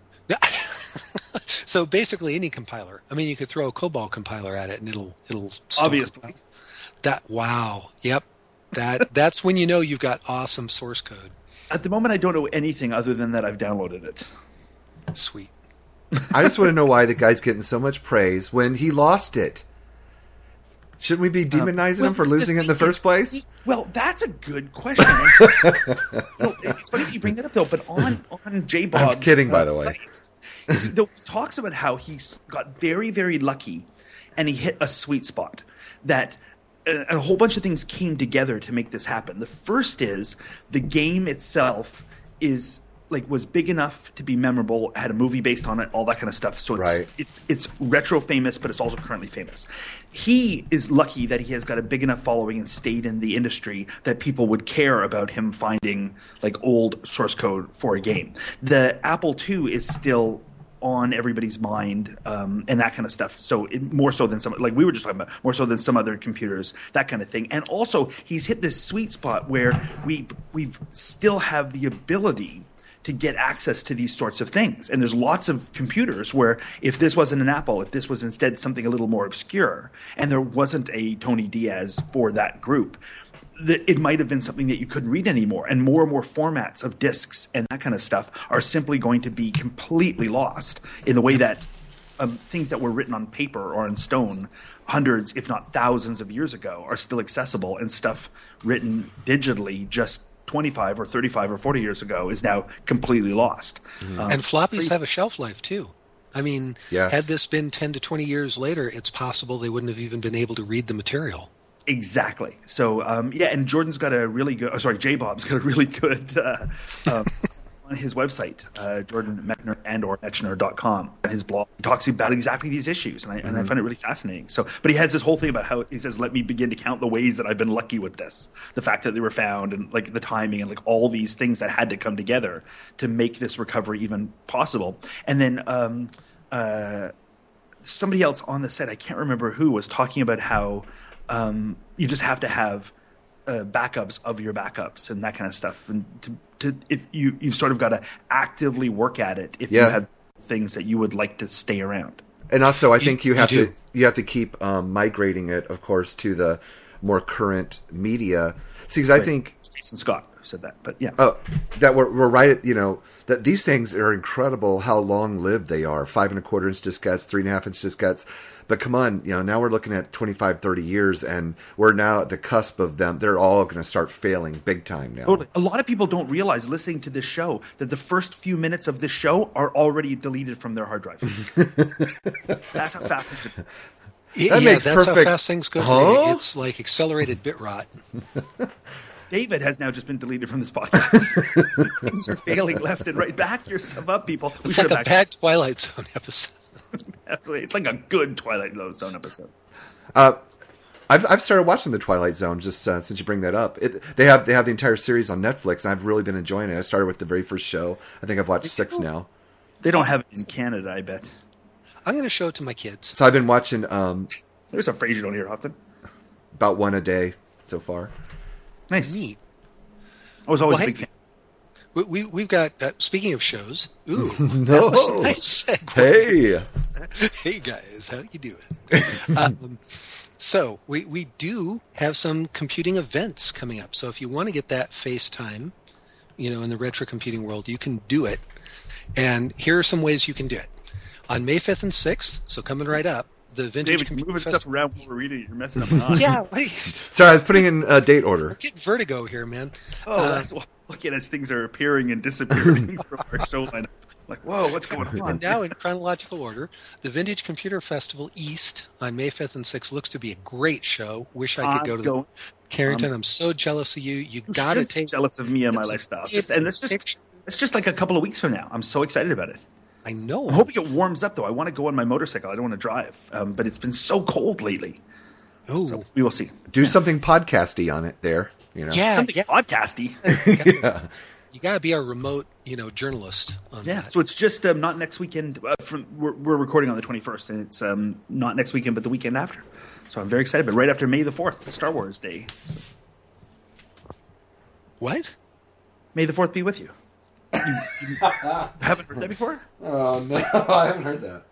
So basically, any compiler. I mean, you could throw a COBOL compiler at it, and it'll it'll still Obviously. compile. That wow, yep. That that's when you know you've got awesome source code. At the moment, I don't know anything other than that I've downloaded it. Sweet. I just want to know why the guy's getting so much praise when he lost it. Shouldn't we be demonizing well, him for losing it in the first place? Well, that's a good question. No, it's funny that you bring that up, though. But on on J Bob's, I'm kidding, by the uh, way. site, though, he talks about how he's got very, very lucky, and he hit a sweet spot. That uh, a whole bunch of things came together to make this happen. The first is the game itself is like was big enough to be memorable, had a movie based on it, all that kind of stuff. So it's Right. it, it's retro famous, but it's also currently famous. He is lucky that he has got a big enough following and stayed in the industry that people would care about him finding like old source code for a game. The Apple two is still on everybody's mind, um, and that kind of stuff. So it, more so than some, like we were just talking about, more so than some other computers, that kind of thing. And also, he's hit this sweet spot where we we still have the ability to get access to these sorts of things. And there's lots of computers where if this wasn't an Apple, if this was instead something a little more obscure, and there wasn't a Tony Diaz for that group, that it might have been something that you couldn't read anymore. And more and more formats of discs and that kind of stuff are simply going to be completely lost in the way that um, things that were written on paper or on stone hundreds, if not thousands of years ago are still accessible, and stuff written digitally just twenty-five or thirty-five or forty years ago is now completely lost. Mm-hmm. Um, and floppies have a shelf life too. I mean, yes. had this been ten to twenty years later, it's possible they wouldn't have even been able to read the material. Exactly. So, um, yeah, and Jordan's got a really good, oh, sorry, J-Bob's got a really good, uh, um, on his website, uh, Jordan Mechner and or Mechner dot com, his blog, he talks about exactly these issues, and I, mm-hmm. and I find it really fascinating. So, but he has this whole thing about how he says, let me begin to count the ways that I've been lucky with this, the fact that they were found, and like the timing, and like all these things that had to come together to make this recovery even possible. And then um, uh, somebody else on the set, I can't remember who, was talking about how um, you just have to have Uh, backups of your backups and that kind of stuff, and to, to if you you've sort of got to actively work at it if yeah. you have things that you would like to stay around. And also, I you, think you have you to you have to keep um, migrating it, of course, to the more current media. See, because I right. think Jason Scott said that, but yeah, oh, that we're we're right at, you know, that these things are incredible how long lived they are. Five and a quarter inch diskettes, three and a half inch diskettes. But come on, you know, now we're looking at twenty-five, thirty years, and we're now at the cusp of them. They're all going to start failing big time now. Totally. A lot of people don't realize, listening to this show, that the first few minutes of this show are already deleted from their hard drive. That's how fast it's That yeah, makes that's perfect... how fast things go huh? today. It's like accelerated bit rot. David has now just been deleted from this podcast. Things are failing left and right. Back your stuff up, people. We It's should like a have bad Twilight Zone episode. Absolutely. It's like a good Twilight Zone episode. Uh, I've I've started watching the Twilight Zone just uh, since you bring that up. It, they have they have the entire series on Netflix, and I've really been enjoying it. I started with the very first show. I think I've watched six now. They don't have it in Canada, I bet. I'm going to show it to my kids. So I've been watching um, There's a phrase you don't hear often. about one a day so far. Nice. Neat. I was always Well, a big hey, fan. We, we, we've got, uh, speaking of shows, ooh, No. that was a nice segue. Hey. Hey guys, how you doing? um, so we we do have some computing events coming up. So if you want to get that FaceTime, you know, in the retro computing world, you can do it. And here are some ways you can do it. On May fifth and sixth, so coming right up, the Vintage David, Computer moving Festival. stuff around while we're reading it. You're messing up my eyes. Yeah, wait. Sorry, I was putting in a date order. Get vertigo here, man. Oh, Uh, that's well, looking as things are appearing and disappearing from our show lineup. Like, whoa, what's going on? And now, in chronological order, the Vintage Computer Festival East on May fifth and sixth looks to be a great show. Wish I could go to the Carrington. Um, I'm so jealous of you. You got to take. jealous of me and my it's- lifestyle. it's- Just, and it's just it's just like a couple of weeks from now. I'm so excited about it. I know. I'm hoping it warms up, though. I want to go on my motorcycle. I don't want to drive, um, but it's been so cold lately. Oh, So we will see. Do something podcasty on it there. You know. yeah, Something yeah. podcasty. yeah. You got to be a remote, you know, journalist. On Yeah, that. so it's just um, not next weekend. Uh, from, we're, we're recording on the twenty-first, and it's um, not next weekend, but the weekend after. So I'm very excited. But right after May the fourth, Star Wars Day. What? May the fourth be with you. You, you haven't heard that before? Oh no, I haven't heard that.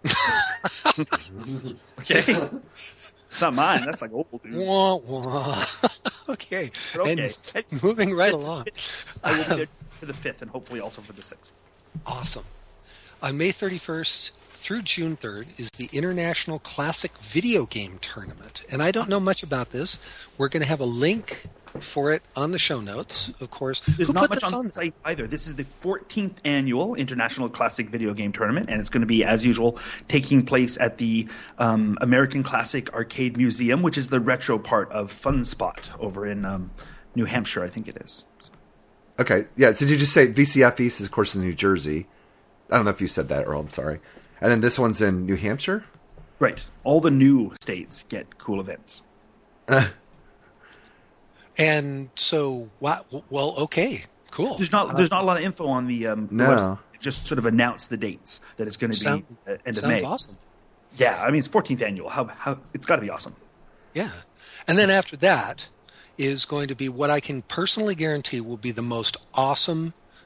Okay. It's not mine. That's like old, dude. Wah, wah. Okay. But okay. And moving right along. I will be there for the fifth and hopefully also for the sixth. Awesome. On May thirty-first through June third is the International Classic Video Game Tournament. And I don't know much about this. We're going to have a link for it on the show notes, of course. There's Who not put much this on the site either. This is the fourteenth annual International Classic Video Game Tournament, and it's going to be, as usual, taking place at the um, American Classic Arcade Museum, which is the retro part of Fun Spot over in um, New Hampshire, I think it is. Okay, yeah. So did you just say V C F East is, of course, in New Jersey? I don't know if you said that, Earl. I'm sorry. And then this one's in New Hampshire? Right. All the new states get cool events. Uh, And so, wow, well, okay, cool. There's not there's not a lot of info on the, um, the No. website. It just sort of announced the dates that it's going to be Sound- at end of Sounds May. awesome. Yeah, I mean it's fourteenth annual. How how it's got to be awesome. Yeah. And then after that is going to be what I can personally guarantee will be the most awesome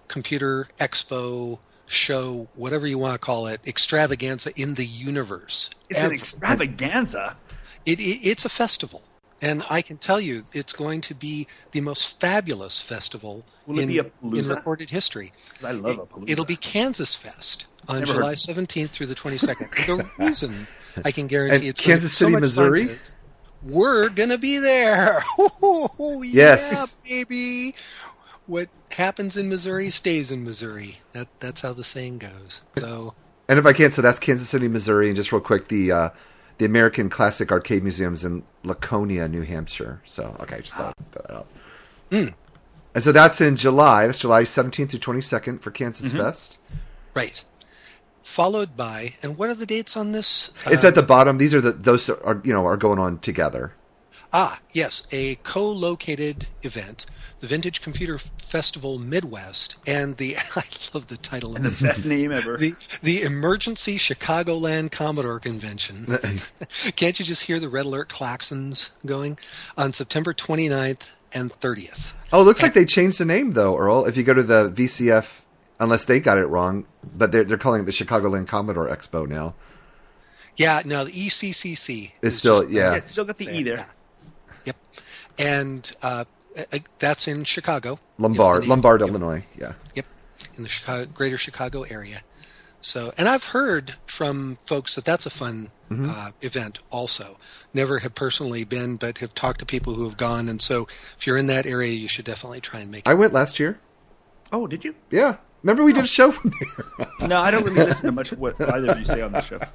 computer expo, show, whatever you want to call it, extravaganza in the universe. It's ever. an extravaganza. It, it, it's a festival. And I can tell you, it's going to be the most fabulous festival Will it in, be a palooza? in recorded history. I love a palooza. It'll be Kansas Fest on Never July heard. seventeenth through the twenty-second. The reason I can guarantee And it's going to be Kansas so City, much fun Missouri? is we're going to be there. Oh, Yes. yeah, baby. What happens in Missouri stays in Missouri. That That's how the saying goes. So, And if I can, so that's Kansas City, Missouri, and just real quick, the uh, the American Classic Arcade Museum's in Laconia, New Hampshire. So, okay, just thought I'd throw that out. mm, And so that's in July. That's July seventeenth through twenty-second for Kansas Mhm. Fest. right. Followed by, and what are the dates on this? It's Uh, at the bottom. These are the those that are you know are going on together. Ah, yes, a co-located event, the Vintage Computer Festival Midwest, and the, I love the title of And the it, best name ever. the, the Emergency Chicagoland Commodore Convention. Can't you just hear the red alert klaxons going? On September twenty-ninth and thirtieth. Oh, it looks like they changed the name though, Earl. If you go to the V C F, unless they got it wrong, but they're they're calling it the Chicagoland Commodore Expo now. Yeah, no, the E C C C. It's is still just- yeah. Yeah, it's still got the E there. Yep. And uh, uh, that's in Chicago. Lombard, Is the name. Lombard, Yep. Illinois. Yeah. Yep, in the Chicago, greater Chicago area. So, and I've heard from folks that that's a fun Mhm. uh, event also. Never have personally been, but have talked to people who have gone. And so if you're in that area, you should definitely try and make it. I went last year. Oh, did you? Yeah. Remember we did a show from there. No, I don't really listen to much of what either of you say on the show.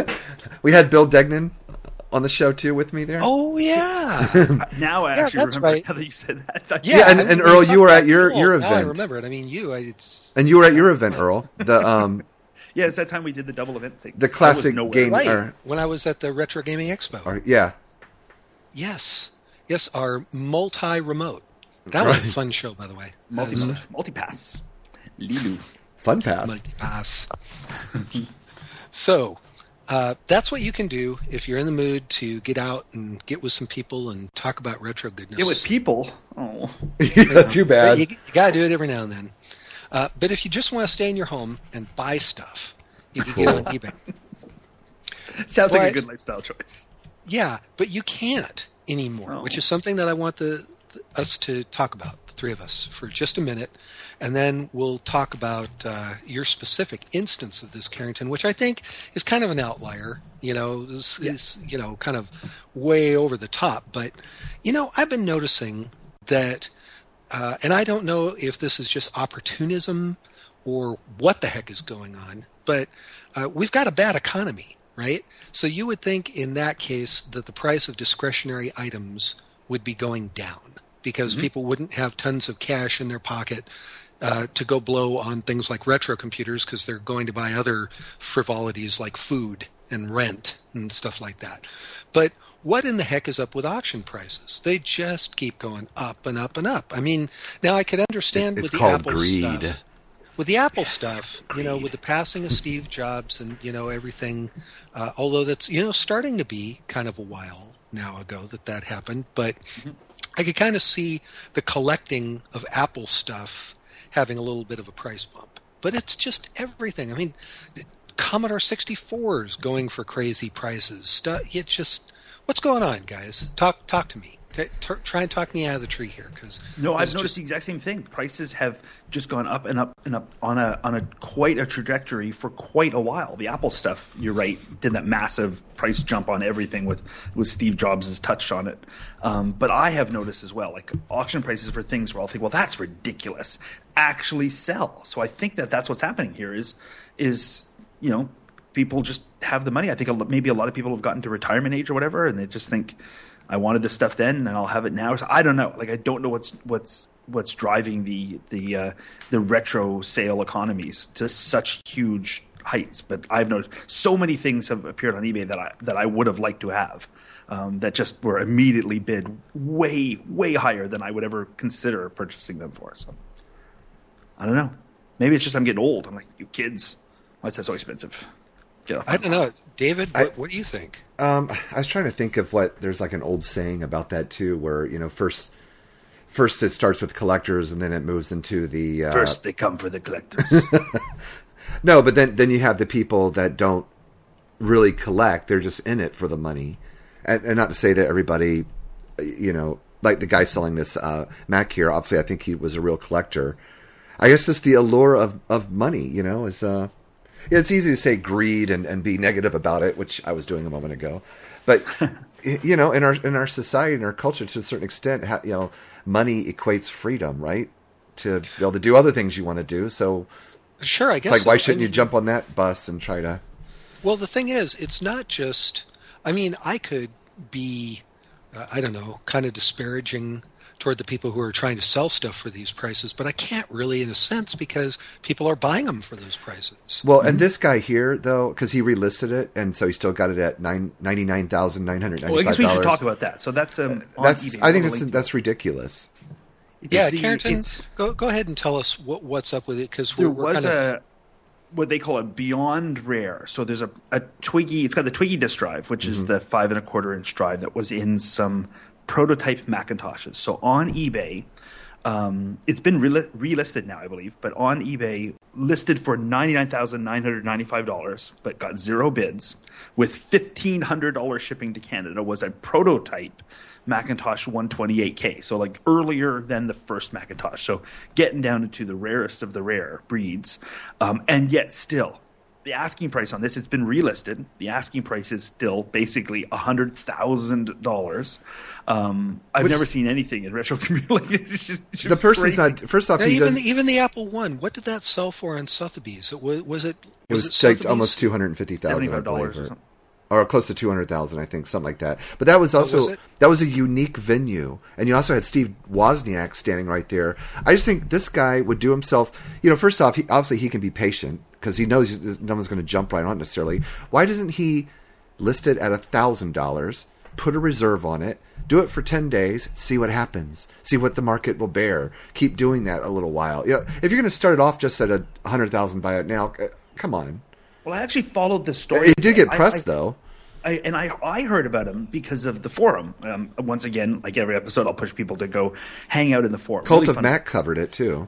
We had Bill Degnan on the show too with me there. Oh, yeah. Now I Yeah, actually that's remember right. how that you said that. I thought- Yeah, and- I and mean, Earl, we you were talked at your- about- your oh, now I event. remember it. I mean, you. I, it's, And you were at your event, Earl. The um Yeah, it's that time we did the double event thing. the I was classic nowhere. game right, or, when I was at the Retro Gaming Expo. or yeah. Yes. Yes, our multi-remote. That was a Right. fun show, by the way. Multi That was multipass. Lilu. Fun pass. Multi-pass. So, uh, that's what you can do if you're in the mood to get out and get with some people and talk about retro goodness. It was people. Oh. Yeah, too bad. You, you got to do it every now and then. Uh, but if you just want to stay in your home and buy stuff, you can get on eBay. Sounds like a But- good lifestyle choice. Yeah, but you can't anymore, Oh. which is something that I want the, the us to talk about, the three of us, for just a minute, and then we'll talk about uh, your specific instance of this, Carrington, which I think is kind of an outlier. You know, is, Yeah. is you know kind of way over the top. But you know, I've been noticing that, uh, and I don't know if this is just opportunism or what the heck is going on, but uh, we've got a bad economy. Right? So you would think in that case that the price of discretionary items would be going down because Mhm. people wouldn't have tons of cash in their pocket uh, to go blow on things like retro computers because they're going to buy other frivolities like food and rent and stuff like that. But what in the heck is up with auction prices? They just keep going up and up and up. I mean, now I could understand It's with the called Apple greed. stuff. With the Apple stuff, you know, greed. with the passing of Steve Jobs and, you know, everything, uh, although that's, you know, starting to be kind of a while now ago that that happened, but I could kind of see the collecting of Apple stuff having a little bit of a price bump. But it's just everything. I mean, Commodore sixty-fours going for crazy prices. Stuff, it's just, what's going on, guys? Talk talk to me. T- t- try and talk me out of the tree here, because No, I've noticed the exact same thing. Prices have just gone up and up and up on a on a quite a trajectory for quite a while. The Apple stuff, you're right, did that massive price jump on everything with with Steve Jobs' touch on it. Um, but I have noticed as well, like auction prices for things where I'll think, well, that's ridiculous, actually sell. So I think that that's what's happening here. Is is you know people just have the money. I think a, lo- maybe a lot of people have gotten to retirement age or whatever, and they just think, I wanted this stuff then, and I'll have it now. So I don't know. Like I don't know what's what's what's driving the the uh, the retro sale economies to such huge heights. But I've noticed so many things have appeared on eBay that I that I would have liked to have um, that just were immediately bid way way higher than I would ever consider purchasing them for. So I don't know. Maybe it's just I'm getting old. I'm like, you kids, why is that so expensive? Get off my I don't know. David, I- what, what do you think? Um, I was trying to think of what there's like an old saying about that too, where you know first first it starts with collectors, and then it moves into the uh, First, they come for the collectors. no, but then then you have the people that don't really collect; they're just in it for the money, and, and not to say that everybody, you know, like the guy selling this uh, Mac here. Obviously, I think he was a real collector. I guess just the allure of, of money, you know, is uh, yeah, it's easy to say greed and, and be negative about it, which I was doing a moment ago, but you know, in our in our society, in our culture, to a certain extent, ha, you know, money equates freedom, right? To be able to do other things you want to do. So, sure, I guess. Like, why so. shouldn't I mean, you jump on that bus and try to? Well, the thing is, it's not just. I mean, I could be, uh, I don't know, kind of disparaging toward the people who are trying to sell stuff for these prices, but I can't really, in a sense, because people are buying them for those prices. Well, and this guy here, though, because he relisted it, and so he still got it at nine ninety nine thousand nine hundred ninety five dollars. Well, I guess we should talk about that. So that's um, on that's, eBay. I think We'll that's link that's ridiculous. It's Yeah, the- Carrington, it's- go go ahead and tell us what, what's up with it, because There we're, we're was kind of. a what they call a beyond rare. So there's a, a Twiggy. It's got the Twiggy disk drive, which Mm-hmm. is the five and a quarter inch drive that was in some prototype Macintoshes. So on eBay, um, it's been reli- relisted now, I believe, but on eBay, listed for ninety-nine thousand nine hundred ninety-five dollars, but got zero bids, with fifteen hundred dollars shipping to Canada, was a prototype Macintosh one twenty-eight K, so like earlier than the first Macintosh. So getting down into the rarest of the rare breeds, um, and yet still, the asking price on this, it's been relisted. The asking price is still basically one hundred thousand dollars. Um, I've Which- never seen anything in retro computer like it. It's just, it's just The person's crazy. not. First off, Now, he even does, the, even the Apple One, what did that sell for on Sotheby's? It was, was it it was, it like Sotheby's? almost two hundred fifty thousand, I seventy-five dollars believe, or or, something. or close to two hundred thousand, I think, something like that. But that was also was it? that was a unique venue, and you also had Steve Wozniak standing right there. I just think this guy would do himself. You know, first off, he, obviously he can be patient because he knows no one's going to jump right on it necessarily. Why doesn't he list it at a thousand dollars? Put a reserve on it, do it for ten days, see what happens, see what the market will bear. Keep doing that a little while. You know, if you're going to start it off just at a hundred thousand, buy it now. Uh, come on. Well, I actually followed the story. It did get I- pressed I- though. I, and I I heard about him because of the forum. Um, once again, like every episode, I'll push people to go hang out in the forum. Cult Really of fun. Mac covered it too.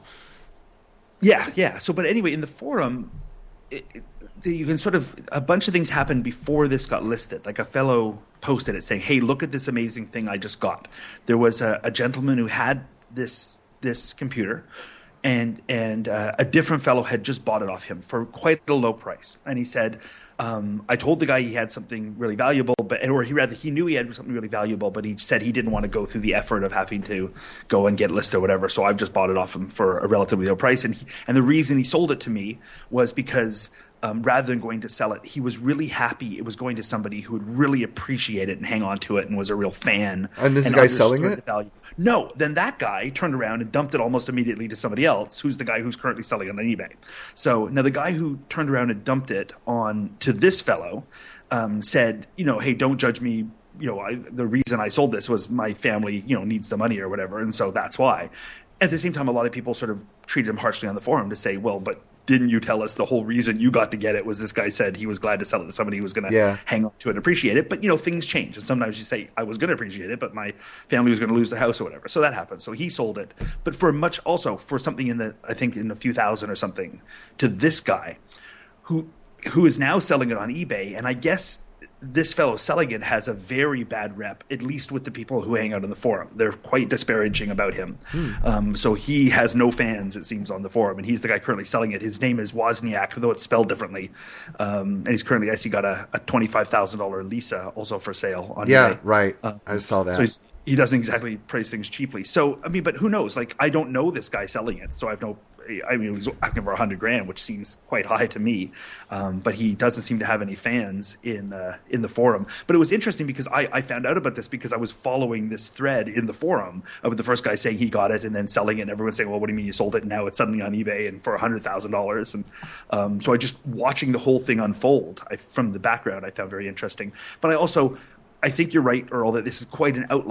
Yeah, yeah. So, but anyway, in the forum, it, it, you can sort of a bunch of things happened before this got listed. Like a fellow posted it saying, "Hey, look at this amazing thing I just got." There was a, a gentleman who had this this computer. And and uh, a different fellow had just bought it off him for quite a low price. And he said, um, I told the guy he had something really valuable, but or he rather he knew he had something really valuable, but he said he didn't want to go through the effort of having to go and get listed or whatever. So I've just bought it off him for a relatively low price. And he, and the reason he sold it to me was because um, rather than going to sell it, he was really happy it was going to somebody who would really appreciate it and hang on to it and was a real fan. And this guy selling understood it? the value. No, then that guy turned around and dumped it almost immediately to somebody else, who's the guy who's currently selling it on eBay. So now the guy who turned around and dumped it on to this fellow um, said, you know, hey, don't judge me. You know, I, the reason I sold this was my family, you know, needs the money or whatever, and so that's why. At the same time, a lot of people sort of treated him harshly on the forum to say, well, but didn't you tell us the whole reason you got to get it was this guy said he was glad to sell it to somebody who was going to Yeah. hang on to it and appreciate it. But, you know, things change. And sometimes you say, I was going to appreciate it, but my family was going to lose the house or whatever. So that happened. So he sold it. But for much also for something in the, I think in a few thousand or something to this guy who who is now selling it on eBay. And I guess this fellow selling it has a very bad rep, at least with the people who hang out in the forum. They're quite disparaging about him. Hmm. Um, so he has no fans, it seems, on the forum, and he's the guy currently selling it. His name is Wozniak, though it's spelled differently. Um, and he's currently, I see, got a, a twenty-five thousand dollars Lisa also for sale on Yeah, eBay. right. Uh, I saw that. So he's, he doesn't exactly price things cheaply. So, I mean, but who knows? Like, I don't know this guy selling it, so I have no I mean, he was asking for a hundred grand, which seems quite high to me. Um, but he doesn't seem to have any fans in uh, in the forum. But it was interesting because I, I found out about this because I was following this thread in the forum of the first guy saying he got it and then selling it, and everyone saying, "Well, what do you mean you sold it?" And now it's suddenly on eBay and for a hundred thousand dollars. And um, so I just watching the whole thing unfold I, from the background, I found very interesting. But I also I think you're right, Earl, that this is quite an outlier.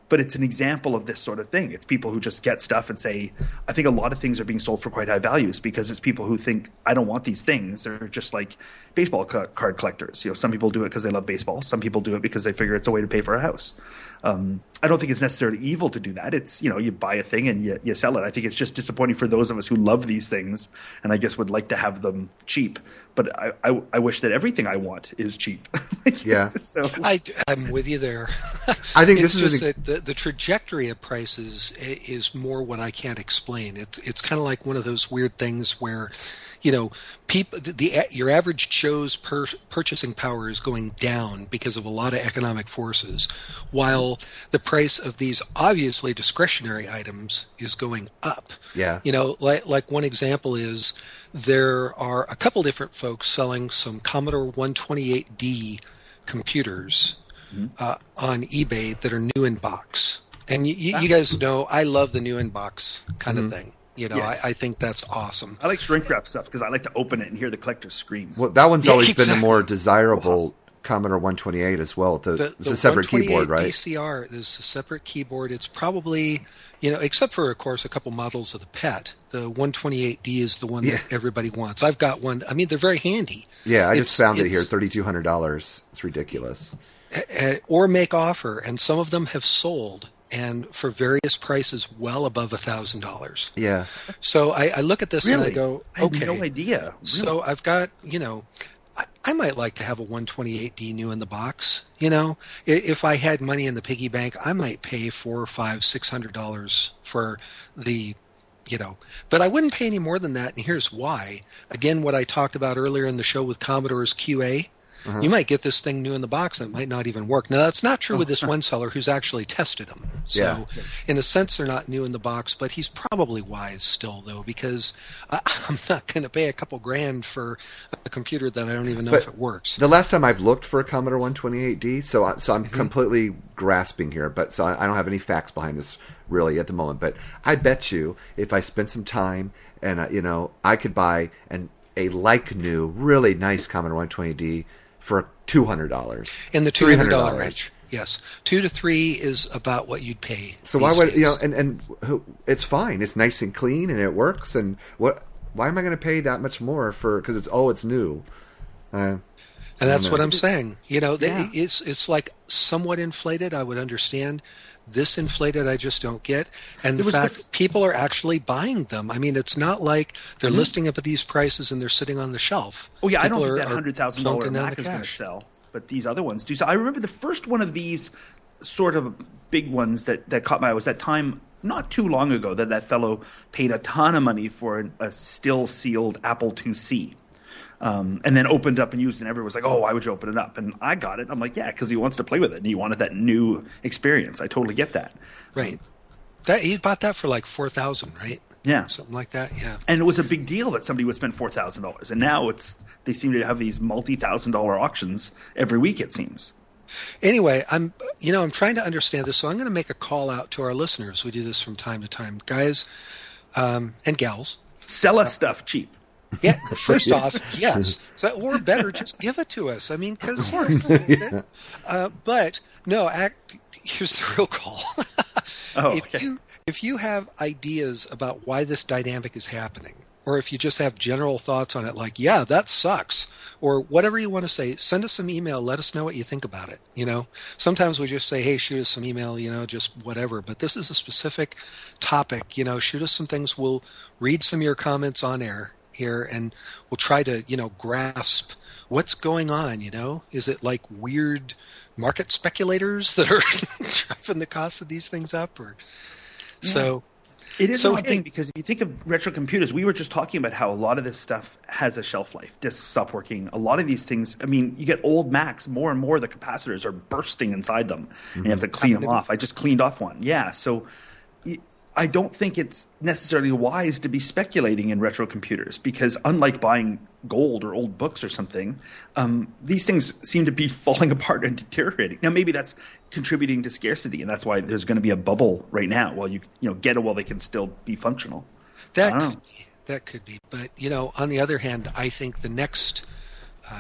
but it's an example of this sort of thing. It's people who just get stuff and say, I think a lot of things are being sold for quite high values because it's people who think, I don't want these things. They're just like baseball ca- card collectors. You know, some people do it because they love baseball. Some people do it because they figure it's a way to pay for a house. Um, I don't think it's necessarily evil to do that. It's, you know, you buy a thing and you, you sell it. I think it's just disappointing for those of us who love these things and I guess would like to have them cheap. But I, I, I wish that everything I want is cheap. Yeah. so. I, I'm with you there. I think it's this is just an, that the, the trajectory of prices i- is more what I can't explain. It's it's kind of like one of those weird things where, you know, people the, the your average Joe's per, purchasing power is going down because of a lot of economic forces, while the price of these obviously discretionary items is going up. yeah. You know, like like one example is there are a couple different folks selling some Commodore one twenty-eight D computers Mm-hmm. uh, on eBay that are new in box. And you, you, you guys know I love the new in box kind Mhm. of thing. You know, Yes. I, I think that's awesome. I like shrink wrap stuff because I like to open it and hear the collector's scream. Well, that one's Yeah, always been the exactly. more desirable Commodore one twenty-eight as well. The, The, it's the a separate keyboard, one twenty-eight right? D C R is a separate keyboard. It's probably, you know, except for, of course, a couple models of the P E T, the one twenty-eight D is the one Yeah. that everybody wants. I've got one. I mean, they're very handy. Yeah, I It's- just found it it's- here, thirty-two hundred dollars. It's ridiculous. Uh, or make offer, and some of them have sold, and for various prices well above a thousand dollars. Yeah. So I, I look at this and I Really? go, I had okay. no idea. Really? So I've got, you know, I, I might like to have a one twenty-eight D new in the box. You know, I- if I had money in the piggy bank, I might pay four or five, six hundred dollars for the, you know, but I wouldn't pay any more than that. And here's why. Again, what I talked about earlier in the show with Commodore's Q A. Uh-huh. You might get this thing new in the box and it might not even work. Now, that's not true with this one seller who's actually tested them. So, Yeah. in a sense, they're not new in the box, but he's probably wise still, though, because I, I'm not going to pay a couple grand for a computer that I don't even know But if it works. The last time I've looked for a Commodore one twenty-eight D, so I, so I'm Mhm. completely grasping here, but so I, I don't have any facts behind this really at the moment. But I bet you, if I spent some time and uh, you know, I could buy an a like new, really nice Commodore one twenty D for two hundred dollars. In the two hundred dollars $300. range. Yes. Two to three is about what you'd pay. So why these would you days. know? And and who- it's fine. It's nice and clean, and it works. And what? Why am I going to pay that much more for? Because it's oh, it's new. Uh, And I that's don't what know. I'm saying. You know, they, Yeah. it's it's like somewhat inflated. I would understand. This inflated, I just don't get. And There the was fact the- people are actually buying them. I mean, it's not like they're Mhm. listing up at these prices and they're sitting on the shelf. Oh yeah, I People don't are- think that are hundred thousand dollar plunking down Mac the is going to cash. sell, but these other ones do. So I remember the first one of these sort of big ones that, that caught my eye was that time not too long ago that that fellow paid a ton of money for an, a still sealed Apple two C. Um, and then opened up and used it, and everyone was like, oh, why would you open it up? And I got it. I'm like, yeah, because he wants to play with it, and he wanted that new experience. I totally get that. Right. That he bought that for like four thousand, right? Yeah. Something like that. Yeah. And it was a big deal that somebody would spend four thousand dollars. And now it's they seem to have these multi-thousand dollar auctions every week, it seems. Anyway, I'm you know I'm trying to understand this, so I'm going to make a call out to our listeners. We do this from time to time, guys um, and gals. Sell us stuff cheap. Yeah, first off, yes. So, or better, just give it to us. I mean, because. Yeah. Uh, but no, act, here's the real call. Oh, if okay. you if you have ideas about why this dynamic is happening, or if you just have general thoughts on it, like yeah, that sucks, or whatever you want to say, send us an email. Let us know what you think about it. You know, sometimes we just say, hey, shoot us some email. You know, just whatever. But this is a specific topic. You know, shoot us some things. We'll read some of your comments on air here, and we'll try to, you know, grasp what's going on. You know, is it like weird market speculators that are driving the cost of these things up, or Yeah. so? It is So, an odd hey- thing because if you think of retro computers, we were just talking about how a lot of this stuff has a shelf life. Disks stop working. A lot of these things, I mean, you get old Macs, more and more the capacitors are bursting inside them, and you have to clean them off. I just cleaned off one. Yeah, so y- I don't think it's necessarily wise to be speculating in retro computers because unlike buying gold or old books or something, um, these things seem to be falling apart and deteriorating. Now, maybe that's contributing to scarcity, and that's why there's going to be a bubble right now while you you know get it while they can still be functional. I That don't could know. be, that could be. But you know, on the other hand, I think the next uh,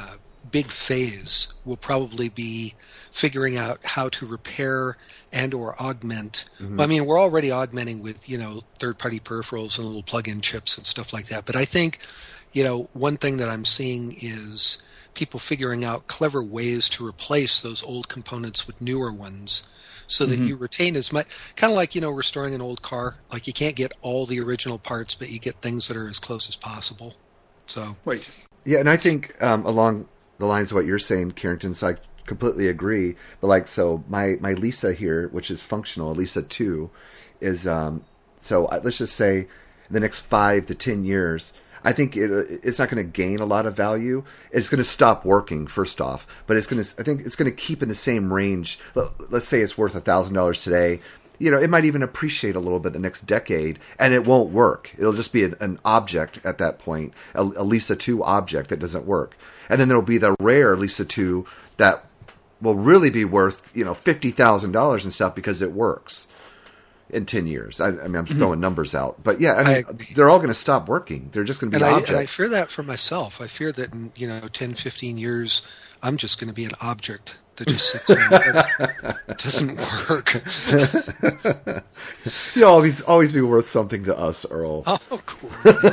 big phase will probably be figuring out how to repair and or augment. Mhm. Well, I mean, we're already augmenting with, you know, third-party peripherals and little plug-in chips and stuff like that. But I think, you know, one thing that I'm seeing is people figuring out clever ways to replace those old components with newer ones so that Mhm. you retain as much, kind of like, you know, restoring an old car. Like, you can't get all the original parts, but you get things that are as close as possible. So, Right. Yeah, and I think um, along the lines of what you're saying, Carrington, so I completely agree. But like, so my, my Lisa here, which is functional, Lisa two, is um, so I- let's just say in the next five to ten years, I think it it's not going to gain a lot of value. It's going to stop working first off, but it's going to I think it's going to keep in the same range. Let- Let's say it's worth a thousand dollars today. You know, it might even appreciate a little bit the next decade, and it won't work. It'll just be an, an object at that point, a, a Lisa two object that doesn't work. And then there'll be the rare Lisa two that will really be worth, you know, fifty thousand dollars and stuff because it works in ten years. I, I mean, I'm throwing numbers out. But yeah, I mean, I- they're all going to stop working. They're just going to be and I, objects. and I fear that for myself. I fear that in, you know, ten, fifteen years, I'm just going to be an object that just sits there and doesn't, doesn't work. You'll always, always be worth something to us, Earl. Oh, cool.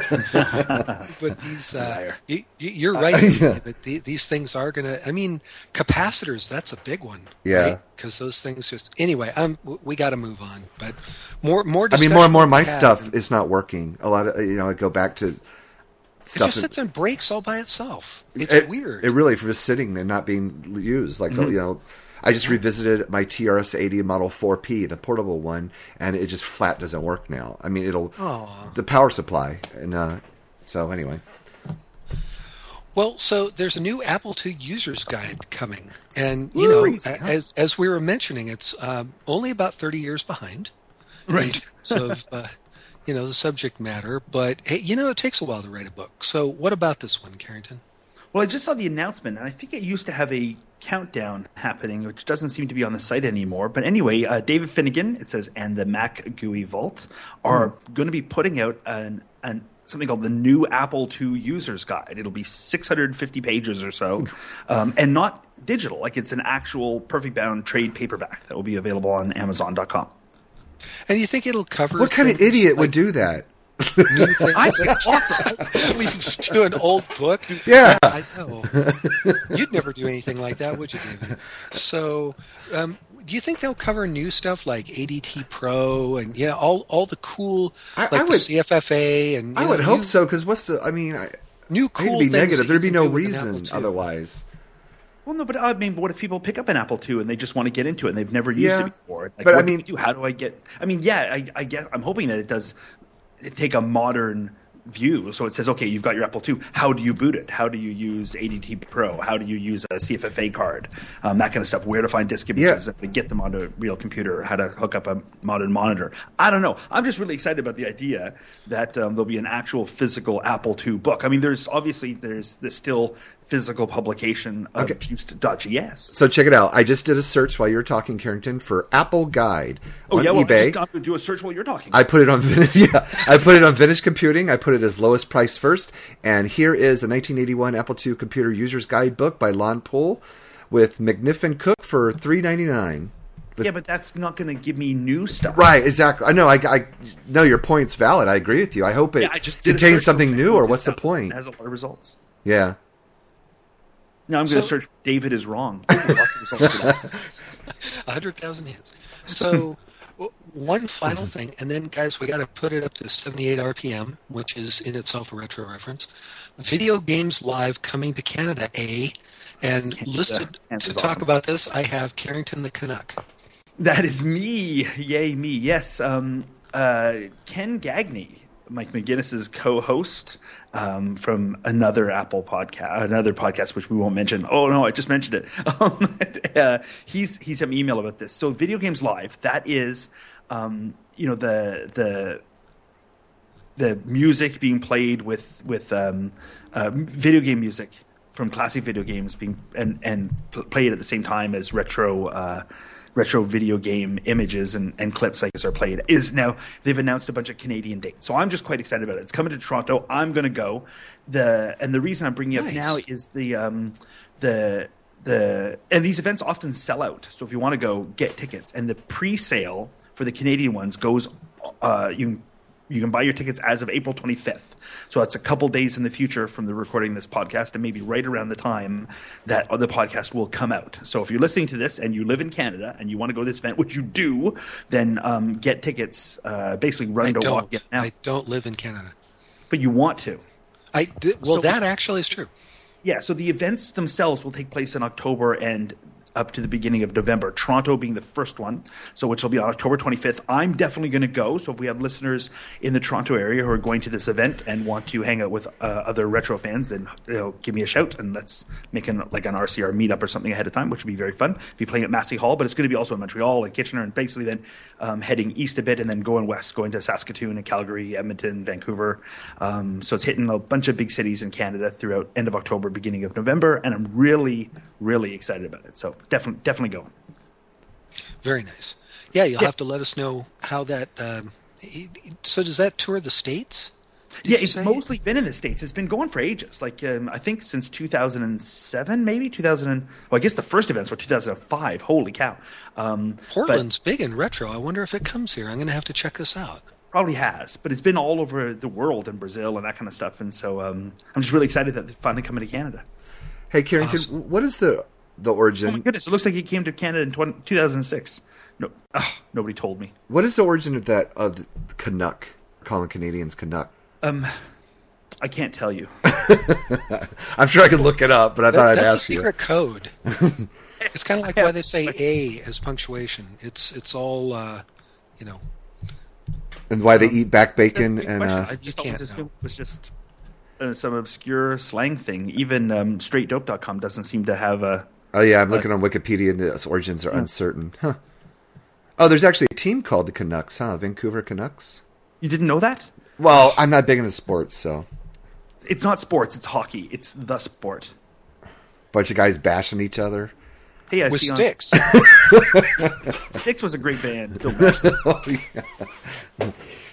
But these, uh, you, you- you're right. Uh, yeah. But the, these things are going to, I mean, capacitors, that's a big one. Yeah. Because those things just, anyway, um, w- we got to move on. But more, more I mean, discussion more and more of my we had, stuff and is not working. A lot of, you know, I go back to It stuff. just that- sits and breaks all by itself. It's it, weird. It really, for just sitting and not being used. Like, Mhm. you know, I just revisited my T R S eighty Model four P, the portable one, and it just flat doesn't work now. I mean, it'll, Aw. the power supply. And uh, so anyway. Well, so there's a new Apple two user's guide coming, and you Woo, know, crazy, a- huh? as as we were mentioning, it's um, only about thirty years behind, Right. So, uh, you know, the subject matter. But hey, you know, it takes a while to write a book. So, what about this one, Carrington? Well, I just saw the announcement, and I think it used to have a countdown happening, which doesn't seem to be on the site anymore. But anyway, uh, David Finnegan, it says, and the Mac G U I Vault are Hmm. going to be putting out an, an something called the new Apple two User's Guide. It'll be six hundred fifty pages or so, um, and not digital. Like, it's an actual perfect bound trade paperback that will be available on Amazon dot com. And you think it'll cover? What kind of things idiot like would do that? new things? I think it's awesome. We do an old book. Yeah. I know. You'd never do anything like that, would you, David? So, um, do you think they'll cover new stuff like A D T Pro and you know all all the cool I- like I the would- C F F A and you I know, would hope new, so, because what's the, I mean, I, new I cool hate to be things negative. that There'd be you no can do with an Apple reason two. otherwise. Well, no, but I mean, what if people pick up an Apple two and they just want to get into it and they've never used Yeah. it before? Like, But I what do mean- we do? How do I get? I mean, yeah, I, I guess I'm hoping that it does take a modern view. So it says, okay, you've got your Apple two. How do you boot it? How do you use A D T Pro? How do you use a C F F A card? Um, that kind of stuff. Where to find disk images? Yeah. If we get them onto a real computer? How to hook up a modern monitor? I don't know. I'm just really excited about the idea that um, there'll be an actual physical Apple two book. I mean, there's obviously there's there's still physical publication of Okay. Juiced dot G S. So check it out. I just did a search while you were talking, Carrington, for Apple Guide Oh on yeah, well, eBay. I just got to do a search while you're talking. I put it on Vintage, yeah, I put it on Vintage Computing. I put it as lowest price first, and here is a nineteen eighty-one Apple two Computer User's Guide book by Lon Poole with McNiffen Cook for three ninety-nine. yeah, but that's not going to give me new stuff. Right, exactly. I know. I, I know your point's valid. I agree with you. I hope it Yeah, I just did a contains search something for new, or this what's the stuff. point? It has a lot of results. Yeah. Now I'm going to So- search David is wrong. Lots of results for that. A hundred thousand hits. So, w- one final thing, and then guys, we got to put it up to seventy-eight R P M, which is in itself a retro reference. Video Games Live coming to Canada, A, and listed Canada's to talk awesome. about this, I have Carrington the Canuck. That is me. Yay, me. Yes. Um, uh, Ken Gagney, Mike McGinnis's co-host um, from another Apple podcast, another podcast which we won't mention. Oh no, I just mentioned it. Um, uh, he's he sent me an email about this. So Video Games Live, that is, um, you know, the the the music being played with with um, uh, video game music from classic video games being and and pl- played at the same time as retro uh, retro video game images and, and clips, I guess, are played. Is now they've announced a bunch of Canadian dates, so I'm just quite excited about it. It's coming to Toronto. I'm going to go. The and the reason I'm bringing it Nice. up now is the um, the the and these events often sell out. So if you want to go, get tickets. And the pre-sale for the Canadian ones goes. Uh, you you can buy your tickets as of April twenty-fifth. So that's a couple days in the future from the recording of this podcast, and maybe right around the time that the podcast will come out. So if you're listening to this and you live in Canada and you want to go to this event, which you do, then um, get tickets. Uh, basically, run I to walk don't. in now. I don't live in Canada. But you want to. I th- well, So- that actually is true. Yeah, so the events themselves will take place in October and up to the beginning of November. Toronto being the first one, so which will be on October twenty-fifth. I'm definitely going to go. So if we have listeners in the Toronto area who are going to this event and want to hang out with uh, other retro fans, then you know, give me a shout and let's make an like an R C R meetup or something ahead of time, which would be very fun. Be playing at Massey Hall, but it's going to be also in Montreal and Kitchener, and basically then um, heading east a bit and then going west, going to Saskatoon and Calgary, Edmonton, Vancouver. Um, so it's hitting a bunch of big cities in Canada throughout end of October, beginning of November, and I'm really, really excited about it. So definitely, definitely go. Very nice. Yeah, you'll Yeah. have to let us know how that. Um, so does that tour the states? Did Yeah, you it's say? mostly been in the States. It's been going for ages. Like um, I think since two thousand seven, maybe two thousand. And, well, I guess the first events were two thousand five. Holy cow! Um, Portland's big in retro. I wonder if it comes here. I'm going to have to check this out. probably has, but it's been all over the world in Brazil and that kind of stuff. And so um, I'm just really excited that they're finally coming to Canada. Hey, Carrington, Awesome. what is the the origin? Oh my goodness! It looks like he came to Canada in twenty, two thousand six. No, ugh, nobody told me. What is the origin of that of the Canuck? Calling Canadians Canuck. Um, I can't tell you. I'm sure I could look it up, but I That- thought I'd that's a ask you. secret code. It's kind of like Yeah. why they say A as punctuation. It's it's all uh, you know. And why they eat back That's a bacon big and question. uh, I just You always can't assumed know. it was just uh, some obscure slang thing. Even um, straight dope dot com doesn't seem to have a. oh yeah, I'm looking on Wikipedia and the origins are Yeah. uncertain. Huh. Oh, there's actually a team called the Canucks, huh? Vancouver Canucks. You didn't know that? Well, I'm not big into sports, so It's not sports. It's hockey. It's the sport. bunch of guys bashing each other. Hey, I With see on- sticks. Styx was a great band. Don't bash them. Oh, yeah.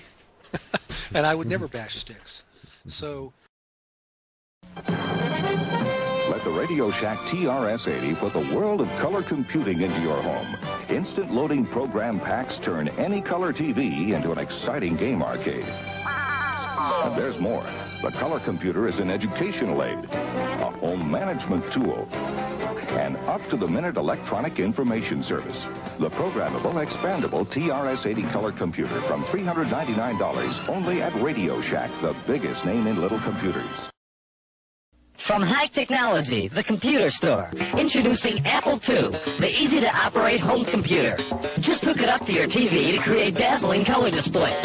And I would never bash sticks. So Let the Radio Shack T R S eighty put the world of color computing into your home. Instant loading program packs turn any color T V into an exciting game arcade. And there's more. The color computer is an educational aid, a home management tool, an up-to-the-minute electronic information service. The programmable, expandable T R S eighty color computer from three hundred ninety-nine dollars only at Radio Shack, the biggest name in little computers. From High Technology, the computer store, introducing Apple two, the easy-to-operate home computer. Just hook it up to your T V to create dazzling color displays.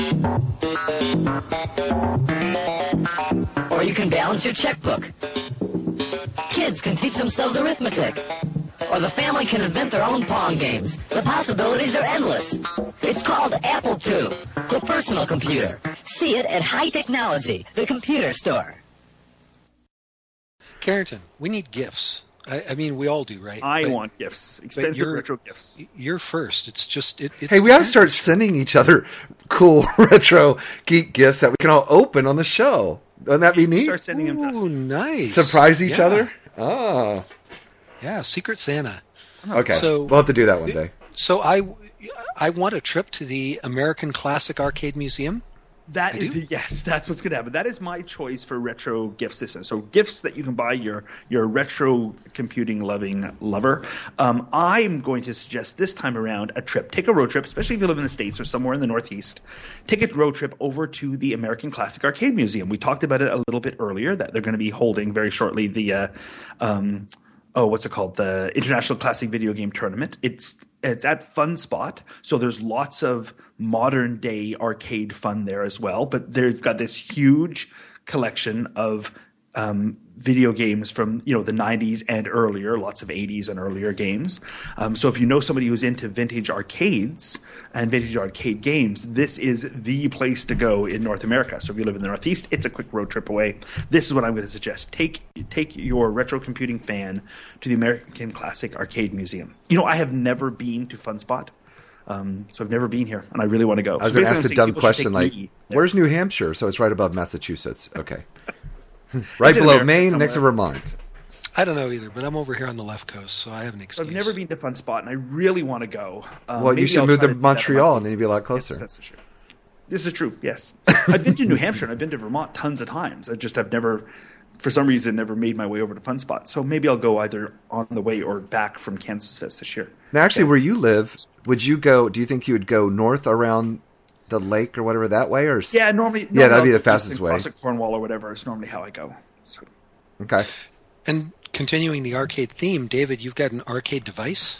Or you can balance your checkbook. Kids can teach themselves arithmetic. Or the family can invent their own Pong games. The possibilities are endless. It's called Apple two, the personal computer. See it at High Technology, the computer store. Carrington, we need gifts. I, I mean, we all do, right? I But want gifts. Expensive you're- retro gifts. You're first. It's just it. It's Hey, we ought to start sending each other cool retro geek gifts that we can all open on the show. Wouldn't that be neat? Start sending them to us. Ooh, nice. Surprise each Yeah. other? Oh. Yeah, Secret Santa. Okay. So- we'll have to do that one day. So I, I want a trip to the American Classic Arcade Museum. That I is do? yes, that's what's going to happen. That is my choice for retro gifts this is. So gifts that you can buy your your retro computing loving lover. Um, I'm going to suggest this time around a trip. Take a road trip, especially if you live in the States or somewhere in the Northeast. Take a road trip over to the American Classic Arcade Museum. We talked about it a little bit earlier that they're going to be holding very shortly the uh, um, oh, what's it called? The International Classic Video Game Tournament. It's it's at Fun Spot, so there's lots of modern day arcade fun there as well. But they've got this huge collection of um, video games from you know the nineties and earlier, lots of eighties and earlier games. Um, so if you know somebody who's into vintage arcades and vintage arcade games, this is the place to go in North America. So if you live in the Northeast, it's a quick road trip away. This is what I'm going to suggest: take take your retro computing fan to the American Classic Arcade Museum. You know, I have never been to FunSpot. Um, so I've never been here, and I really want to go. I was so going to ask a dumb question like, me. where's New Hampshire? So it's right above Massachusetts. Okay. Right below America Maine, somewhere. next to Vermont. I don't know either, but I'm over here on the left coast, so I have an So excuse. I've never been to FunSpot, and I really want to go. Um, Well, you maybe should I'll move try to do that at Montreal, my- and then you'd be a lot Yes, closer. that's true. This is true, yes. I've been to New Hampshire, and I've been to Vermont tons of times. I just have never, for some reason, never made my way over to FunSpot. So maybe I'll go either on the way or back from Kansas Fest this year. Now, actually, where you live, would you go? Do you think you would go north around the lake or whatever that way, or Yeah, normally. Yeah, normally that'd be I'll the fastest just way. Cross at Cornwall or whatever is normally how I go. So. okay? And continuing the arcade theme, David, you've got an arcade device?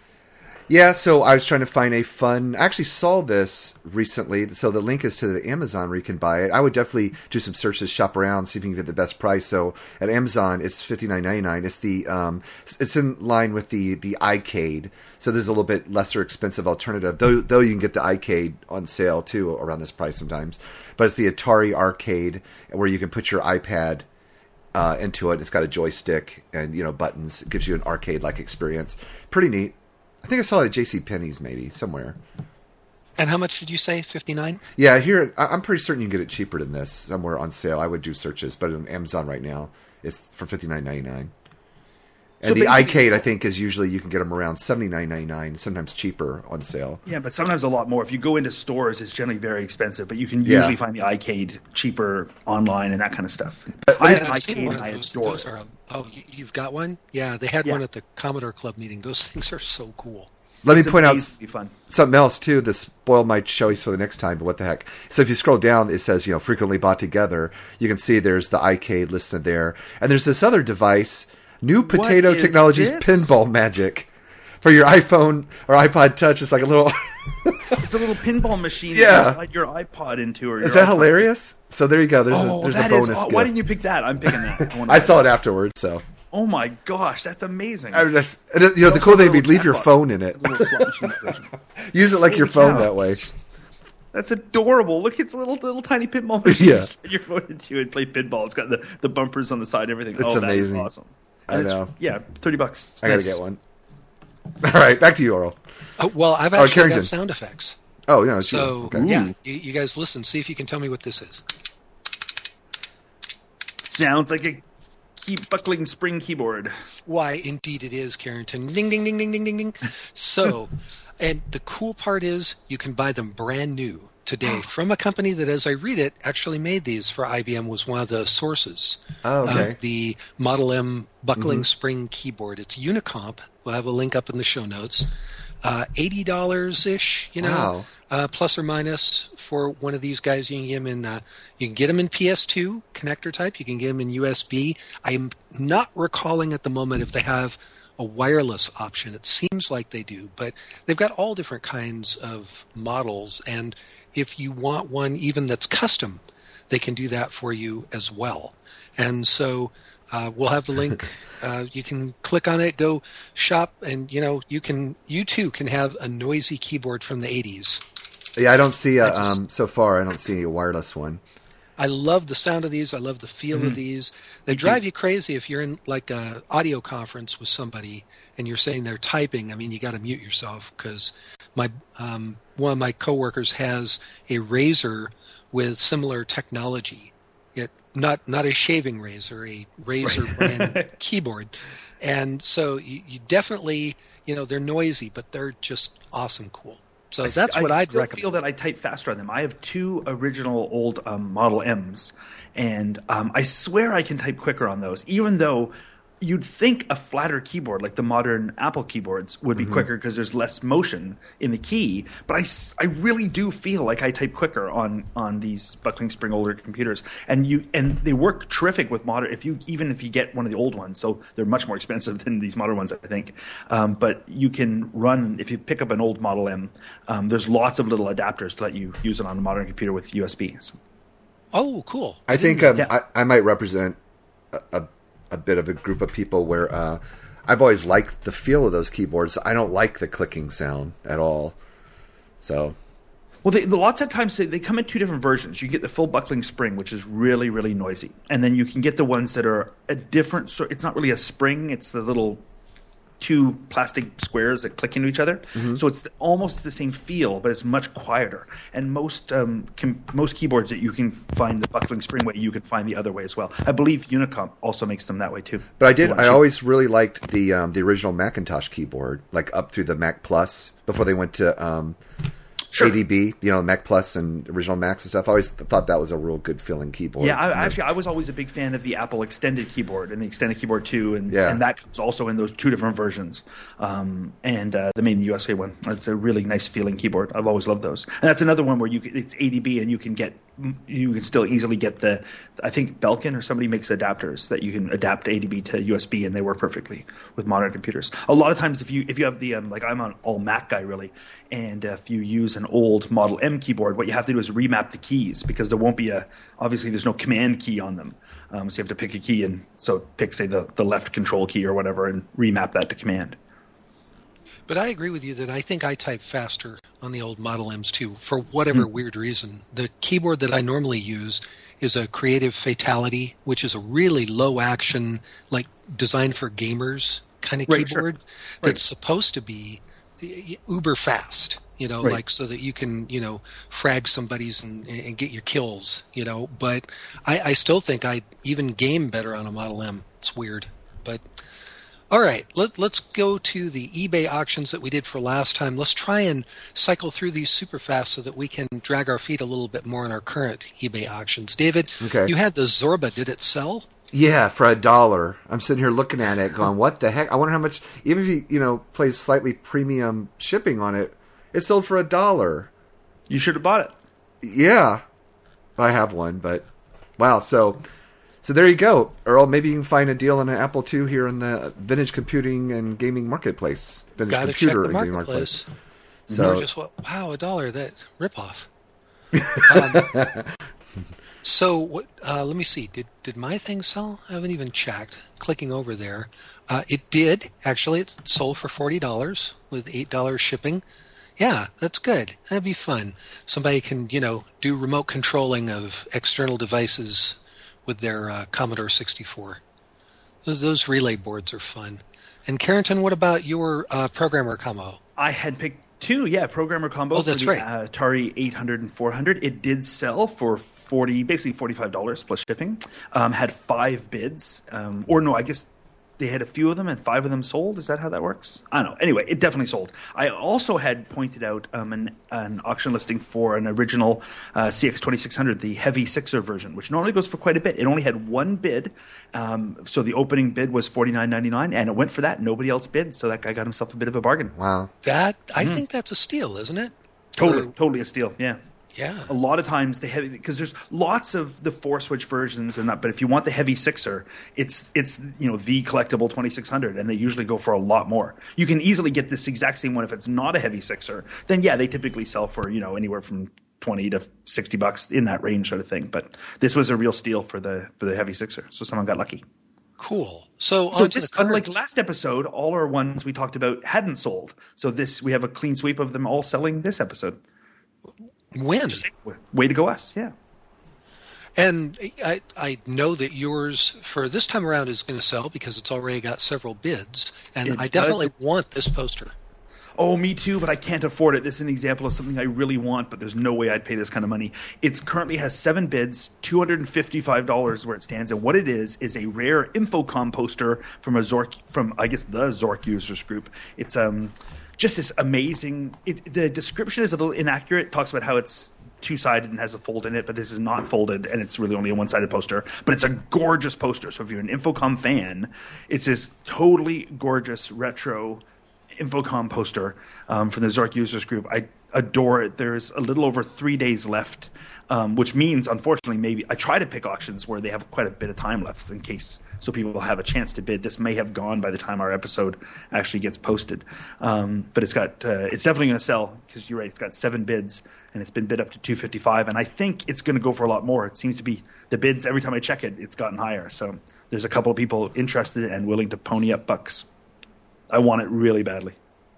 Yeah, so I was trying to find a fun. I actually saw this recently, so the link is to the Amazon where you can buy it. I would definitely do some searches, shop around, see if you can get the best price. So at Amazon, it's fifty-nine ninety-nine. It's the um, it's in line with the the iCade, so there's a little bit lesser expensive alternative. Though though you can get the iCade on sale too around this price sometimes. But it's the Atari Arcade where you can put your iPad uh, into it. It's got a joystick and you know buttons. It gives you an arcade-like experience. Pretty neat. I think I saw it at JCPenney's maybe, somewhere. And how much did you say, fifty-nine? Yeah, here, I- I'm pretty certain you can get it cheaper than this, somewhere on sale. I would do searches, but on Amazon right now, it's for fifty-nine ninety-nine. And So the basically- iCade, I think, is usually, you can get them around seventy-nine ninety-nine, sometimes cheaper on sale. Yeah, but sometimes a lot more. If you go into stores, it's generally very expensive, but you can Yeah. usually find the iCade cheaper online and that kind of stuff. But- I have an I've seen iCade one and of I those. adore Those it. are, um, oh, you, you've got one? Yeah, they had Yeah. one at the Commodore Club meeting. Those things are so cool. Let me It's point out amazingly fun. something else, too. This spoiled my choice for the next time, but what the heck. So if you scroll down, it says, you know, frequently bought together. You can see there's the iCade listed there. And there's this other device, New Potato is Technologies this? Pinball Magic. For your iPhone or iPod Touch, it's like a little... It's a little pinball machine Yeah. that you slide your iPod into. Or your Is that iPod. hilarious? So there you go. There's Oh, a, there's that a is- bonus. oh, gift. why didn't you pick that? I'm picking that. wanna I buy saw it that. afterwards, so... Oh my gosh, that's amazing. I was just, and it- you know, the Also cool a thing would be little leave your chatbot. phone in it. A little slot machine version. Use it like your Holy phone cow. that way. That's adorable. Look, it's a little little tiny pinball machine. Yeah. You slide your phone into and play pinball. It's got the, the bumpers on the side, everything. It's oh, that is amazing. awesome. I And it's- know. Yeah, thirty bucks. I gotta Nice. get one. All right, back to you, Oral. Oh, well, I've Oh, actually Carrington. got sound effects. Oh, yeah, it's So, you. Okay. yeah, Ooh. you, you guys listen. See if you can tell me what this is. Sounds like a key buckling spring keyboard. Why, indeed it is, Carrington. Ding, ding, ding, ding, ding, ding, ding. So, and the cool part is you can buy them brand new today from a company that, as I read it, actually made these for I B M, was one of the sources Oh, okay. of the Model M buckling Mhm. spring keyboard. It's Unicomp. We'll have a link up in the show notes. Uh, eighty dollars-ish, you know, Wow. uh, plus or minus for one of these guys. You can get them in, uh, you can get them in P S two connector type. You can get them in U S B. I'm not recalling at the moment if they have a wireless option. It seems like they do, but they've got all different kinds of models. And if you want one even that's custom, they can do that for you as well. And so uh, we'll have the link. Uh, you can click on it, go shop, and you know you can. You too can have a noisy keyboard from the eighties. Yeah, I don't see a, I just- um, so far, I don't see a wireless one. I love the sound of these. I love the feel Mm-hmm. of these. They drive you crazy if you're in like a audio conference with somebody and you're saying they're typing. I mean, you got to mute yourself because my um, one of my coworkers has a razor with similar technology. It not not a shaving razor, a razor brand keyboard. And so you, you definitely, you know, they're noisy, but they're just awesome cool. So that's what I I'd still recommend. feel that I type faster on them. I have two original old um, Model M's, and um, I swear I can type quicker on those, even though you'd think a flatter keyboard like the modern Apple keyboards would be Mm-hmm. quicker because there's less motion in the key. But I, s- I really do feel like I type quicker on, on these buckling spring older computers, and you and they work terrific with modern. If you even if you get one of the old ones, so they're much more expensive than these modern ones, I think. Um, but you can run if you pick up an old Model M. Um, there's lots of little adapters to let you use it on a modern computer with U S B. So, Oh, cool. I think um, Yeah. I, I might represent a, a, a bit of a group of people where uh, I've always liked the feel of those keyboards. I don't like the clicking sound at all. So, well, they, lots of times they, they come in two different versions. You get the full buckling spring, which is really, really noisy, and then you can get the ones that are a different sort. It's not really a spring; it's the little two plastic squares that click into each other. Mm-hmm. So it's almost the same feel, but it's much quieter. And most um, com- most keyboards that you can find the buckling spring way, you can find the other way as well. I believe Unicomp also makes them that way too. But I did. I always really liked the um, the original Macintosh keyboard, like up through the Mac Plus before they went to um, sure. A D B. You know, Mac Plus and original Macs and stuff. I always thought that was a real good feeling keyboard. Yeah, I, actually, I was always a big fan of the Apple Extended keyboard and the Extended Keyboard two, and, yeah. and that comes also in those two different versions. Um, and uh, the Made in U S A one, it's a really nice feeling keyboard. I've always loved those. And that's another one where you can, it's A D B, and you can get you can still easily get the. I think Belkin or somebody makes adapters that you can adapt A D B to U S B, and they work perfectly with modern computers. A lot of times, if you if you have the um, like I'm an all Mac guy really, and if you use an old Model M keyboard, what you have to do is remap the keys because there won't be a obviously there's no command key on them, um, so you have to pick a key and so pick say the the left control key or whatever and remap that to command. But I agree with you that I think I type faster on the old Model M's too, for whatever mm. weird reason. The keyboard that I normally use is a Creative Fatality, which is a really low action, like designed for gamers kind of right, keyboard sure. that's right. supposed to be uber fast, you know, right. like so that you can, you know, frag somebody's and, and get your kills, you know. But I, I still think I even game better on a Model M. It's weird, but... All right, let, let's go to the eBay auctions that we did for last time. Let's try and cycle through these super fast so that we can drag our feet a little bit more in our current eBay auctions. David, okay. You had the Zorba. Did it sell? Yeah, for a dollar. I'm sitting here looking at it going, what the heck? I wonder how much, even if you, you know, place slightly premium shipping on it, it sold for a dollar. You should have bought it. Yeah. I have one, but wow, so... So there you go, Earl. Maybe you can find a deal on an Apple two here in the Vintage Computing and Gaming Marketplace. Vintage Gotta Computer check the and marketplace. Gaming Marketplace. So just what? Wow, a dollar. That ripoff. um, so what? Uh, let me see. Did did my thing sell? I haven't even checked. Clicking over there, uh, it did actually. It sold for forty dollars with eight dollars shipping. Yeah, that's good. That'd be fun. Somebody can you know do remote controlling of external devices with their uh, Commodore sixty-four. Those, those relay boards are fun. And Carrington, what about your uh, programmer combo? I had picked two, yeah, programmer combo oh, that's for the right. uh, Atari eight hundred and four hundred. It did sell for forty, basically forty-five dollars plus shipping. Um, had five bids, um, or no, I guess they had a few of them and five of them sold. Is that how that works? I don't know. Anyway, it definitely sold. I also had pointed out um, an, an auction listing for an original uh, C X twenty-six hundred, the Heavy Sixer version, which normally goes for quite a bit. It only had one bid, um, so the opening bid was forty-nine ninety-nine, and it went for that. Nobody else bid, so that guy got himself a bit of a bargain. Wow. That I mm. think that's a steal, isn't it? Totally, or, totally a steal, yeah. Yeah. A lot of times they have, because there's lots of the four switch versions and that, but if you want the Heavy Sixer, it's it's you know the collectible twenty-six hundred, and they usually go for a lot more. You can easily get this exact same one if it's not a Heavy Sixer. Then yeah, they typically sell for you know anywhere from twenty to sixty bucks in that range sort of thing. But this was a real steal for the for the Heavy Sixer, so someone got lucky. Cool. So, so on to this, the unlike last episode, all our ones we talked about hadn't sold. So this we have a clean sweep of them all selling this episode. When? Way to go us, yeah. And I I know that yours for this time around is going to sell because it's already got several bids, and it I definitely does. want this poster. Oh, me too, but I can't afford it. This is an example of something I really want, but there's no way I'd pay this kind of money. It currently has seven bids, two hundred fifty-five dollars where it stands, and what it is is a rare Infocom poster from a Zork, from I guess the Zork users group. It's um. just this amazing. It, the description is a little inaccurate. It talks about how it's two-sided and has a fold in it, but this is not folded, and it's really only a one-sided poster. But it's a gorgeous poster. So if you're an Infocom fan, it's this totally gorgeous retro Infocom poster um, from the Zork users group. I adore it. There's a little over three days left, um, which means, unfortunately, maybe I try to pick auctions where they have quite a bit of time left in case, so people will have a chance to bid. This may have gone by the time our episode actually gets posted, um, but it's got uh, it's definitely going to sell because you're right. It's got seven bids and it's been bid up to two fifty-five, and I think it's going to go for a lot more. It seems to be the bids every time I check it, it's gotten higher. So there's a couple of people interested and willing to pony up bucks. I want it really badly.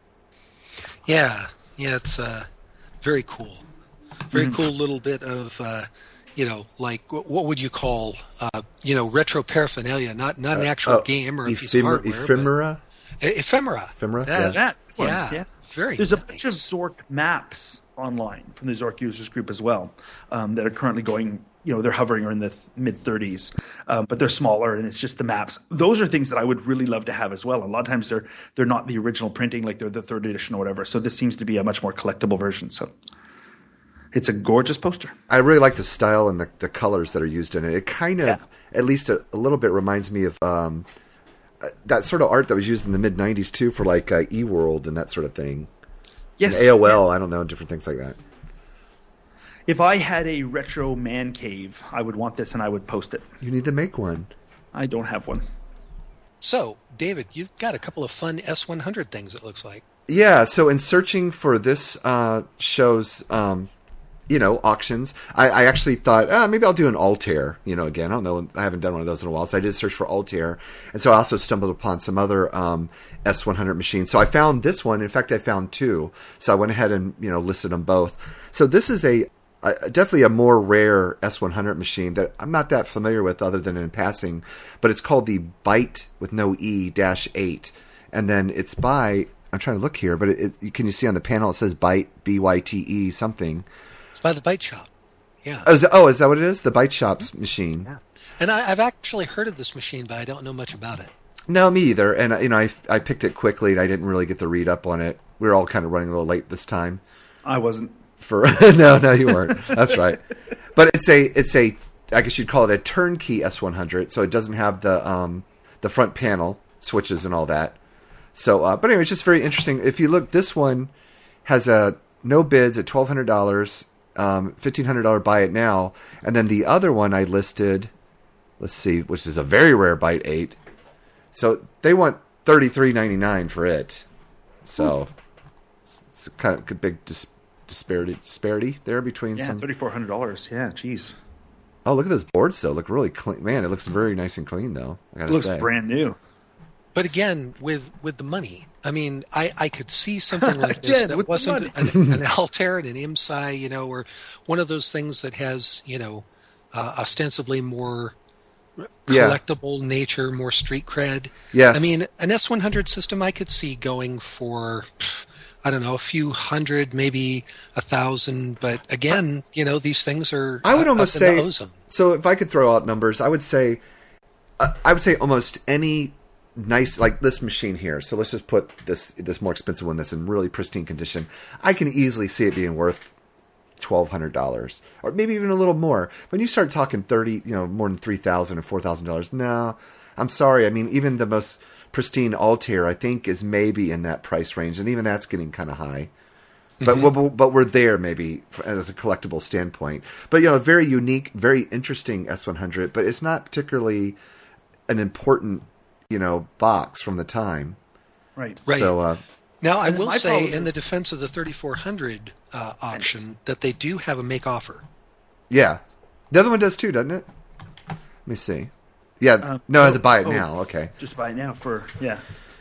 Yeah, yeah, it's uh, very cool. Very Mm-hmm. cool little bit of, uh, you know, like wh- what would you call, uh, you know, retro paraphernalia? Not not an Uh, actual oh, game or a piece ephemer- of hardware. ephemera. But, e- ephemera. Ephemera. That, Yeah. That one, yeah, yeah. very. There's a nice. bunch of Zork maps online from the Zork users group as well um, that are currently going, you know, they're hovering around the mid thirties, um, but they're smaller and it's just the maps. Those are things that I would really love to have as well. A lot of times they're they're not the original printing, like they're the third edition or whatever. So this seems to be a much more collectible version. So it's a gorgeous poster. I really like the style and the, the colors that are used in it. It kind of, Yeah. at least a, a little bit, reminds me of um, uh, that sort of art that was used in the mid nineties too, for like uh, eWorld and that sort of thing. Yes, And A O L, yeah. I don't know, different things like that. If I had a retro man cave, I would want this and I would post it. You need to make one. I don't have one. So, David, you've got a couple of fun S one hundred things, it looks like. Yeah, so in searching for this uh, show's, um, you know, auctions, I, I actually thought, ah, maybe I'll do an Altair, you know, again. I don't know, I haven't done one of those in a while, so I did search for Altair. And so I also stumbled upon some other um, S one hundred machines. So I found this one. In fact, I found two. So I went ahead and, you know, listed them both. So this is a, a definitely a more rare S one hundred machine that I'm not that familiar with other than in passing, but it's called the Byte with no E dash eight. And then it's by, I'm trying to look here, but it, it, can you see on the panel it says Byte, B Y T E something. It's by the Byte Shop. Yeah. Oh is, that, oh, is that what it is? The Byte Shop's machine. Yeah. And I, I've actually heard of this machine, but I don't know much about it. No, me either. And, you know, I, I picked it quickly, and I didn't really get the read up on it. We were all kind of running a little late this time. I wasn't. For no, no, you weren't. That's right. But it's a, it's a, I guess you'd call it a turnkey S one hundred. So it doesn't have the, um, the front panel switches and all that. So, uh, but anyway, it's just very interesting. If you look, this one has a no bids at twelve hundred dollars, um, fifteen hundred dollars buy it now, and then the other one I listed, let's see, which is a very rare Byte eight. So they want thirty-three ninety-nine for it. So it's kind of a big dis- disparity disparity there between Yeah, some. thirty-four hundred dollars. Yeah, jeez. Oh, look at those boards though. Look really clean. Man, it looks very nice and clean though. I It gotta looks say. brand new. But again, with, with the money, I mean, I, I could see something like this Again, that with the wasn't money. an, an Altair and an I M S I, you know, or one of those things that has, you know, uh, ostensibly more Yeah. collectible nature, more street cred. Yes. I mean, an S one hundred system I could see going for, I don't know, a few hundred, maybe a thousand. But again, you know, these things are I would up almost in say the ozone. so. If I could throw out numbers, I would say, uh, I would say almost any nice, like this machine here. So let's just put this this more expensive one that's in really pristine condition. I can easily see it being worth twelve hundred dollars, or maybe even a little more. When you start talking thirty, you know, more than three thousand or four thousand dollars, no, I'm sorry. I mean, even the most pristine Altair, I think, is maybe in that price range, and even that's getting kind of high. But Mhm. we're, but we're there maybe as a collectible standpoint. But you know, a very unique, very interesting S one hundred. But it's not particularly an important, you know, box from the time. Right. Right. So uh, Now, I And will my say, problem in the is- defense of the thirty-four hundred uh, auction, that they do have a make offer. yeah, the other one does too, doesn't it? Let me see. Yeah, Uh, no, I have oh, to buy it oh. now. Okay. Just buy it now for yeah.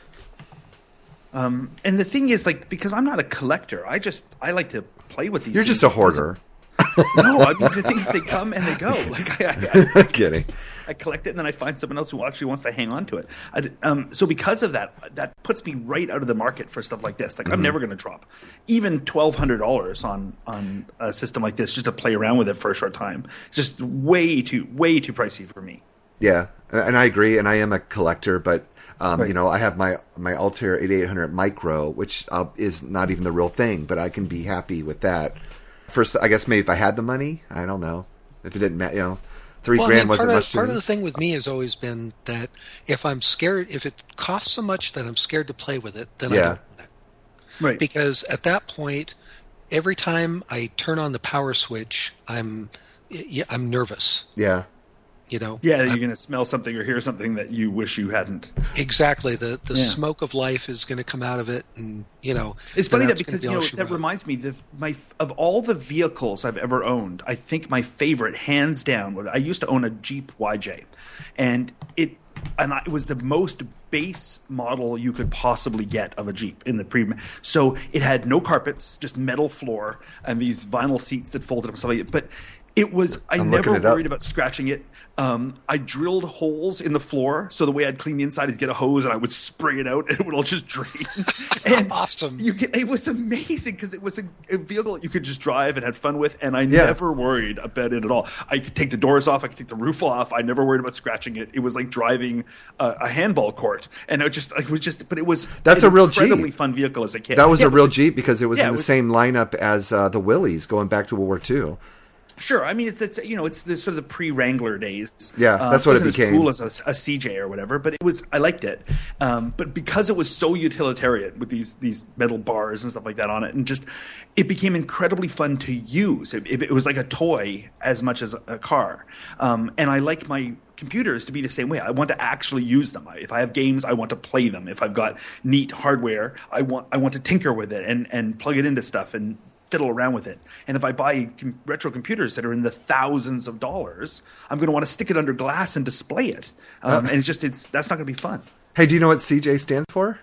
Um, and the thing is, like, because I'm not a collector, I just I like to play with these. You're things. just a It doesn't- hoarder. No, I mean the things they come and they go. Like I, I, Kidding. I collect it and then I find someone else who actually wants to hang on to it. I, um, so because of that, that puts me right out of the market for stuff like this. Like I'm Mhm. never going to drop even twelve hundred dollars on on a system like this just to play around with it for a short time. It's just way too way too pricey for me. Yeah, and I agree, and I am a collector, but um, Right. you know, I have my my Altair eighty-eight hundred Micro, which uh, is not even the real thing, but I can be happy with that. First, I guess maybe if I had the money, I don't know if it didn't matter. You know, three well, grand I mean, wasn't part much of, to part me. of the thing with me has always been that if I'm scared, if it costs so much that I'm scared to play with it, then I Yeah. don't want it. Right. Because at that point, every time I turn on the power switch, I'm yeah, I'm nervous. Yeah. You know. Yeah, you're I'm, going to smell something or hear something that you wish you hadn't. Exactly. The the Yeah. smoke of life is going to come out of it, and you know. It's then funny that that's gonna because be you all know she that wrote. reminds me that my of all the vehicles I've ever owned, I think my favorite, hands down, was I used to own a Jeep Y J, and it and I, it was the most base model you could possibly get of a Jeep in the pre. So it had no carpets, just metal floor, and these vinyl seats that folded up and stuff like that. But it was, I I'm never looking it up. worried about scratching it. Um, I drilled holes in the floor, so the way I'd clean the inside is get a hose and I would spray it out and it would all just drain. And Awesome. You get, it was amazing because it was a, a vehicle that you could just drive and have fun with, and I Yeah. never worried about it at all. I could take the doors off, I could take the roof off. I never worried about scratching it. It was like driving a, a handball court, and it just, it was just, but it was That's an a real Jeep. incredibly fun vehicle as a kid. That was Yeah, a it real a- Jeep because it was yeah, in it the was- same lineup as uh, the Willys going back to World War Two. Sure, I mean it's, it's you know it's the sort of the pre-Wrangler days. Yeah, Uh, that's what it wasn't became. As cool as a, a C J or whatever, but it was I liked it. Um, but because it was so utilitarian with these these metal bars and stuff like that on it, and just it became incredibly fun to use. It, it, it was like a toy as much as a, a car. Um, and I like my computers to be the same way. I want to actually use them. I, if I have games, I want to play them. If I've got neat hardware, I want I want to tinker with it and and plug it into stuff and fiddle around with it. And if I buy com- retro computers that are in the thousands of dollars, I'm going to want to stick it under glass and display it. Um, Uh. and it's just it's that's not going to be fun. Hey, do you know what C J stands for?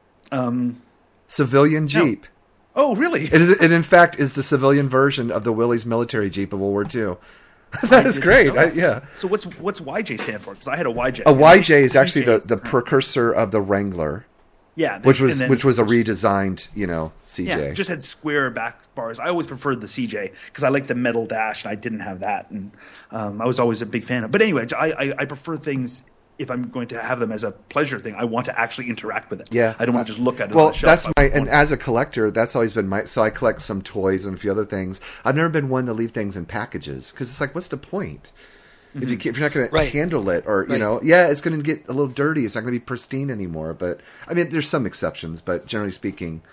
Um, Civilian No. Jeep. oh, really? It, is, it in fact is the civilian version of the Willys military Jeep of World War Two. that is didn't great. know I, that. yeah. So what's what's Y J stand for? Because I had a Y J. A Y J is actually the, C J the is- precursor of the Wrangler, yeah, which was and then- which was a redesigned, you know, C J. Yeah, it just had square back bars. I always preferred the C J because I liked the metal dash, and I didn't have that, and um, I was always a big fan of. But anyway, I, I, I prefer things if I'm going to have them as a pleasure thing. I want to actually interact with it. Yeah, I don't want to just look at it. Well, on the shelf. that's I my want and to- as a collector, that's always been my. So I collect some toys and a few other things. I've never been one to leave things in packages because it's like, what's the point? If you can't, if you're not going to Right. handle it, or you Right. know, yeah, it's going to get a little dirty. It's not going to be pristine anymore. But I mean, there's some exceptions, but generally speaking,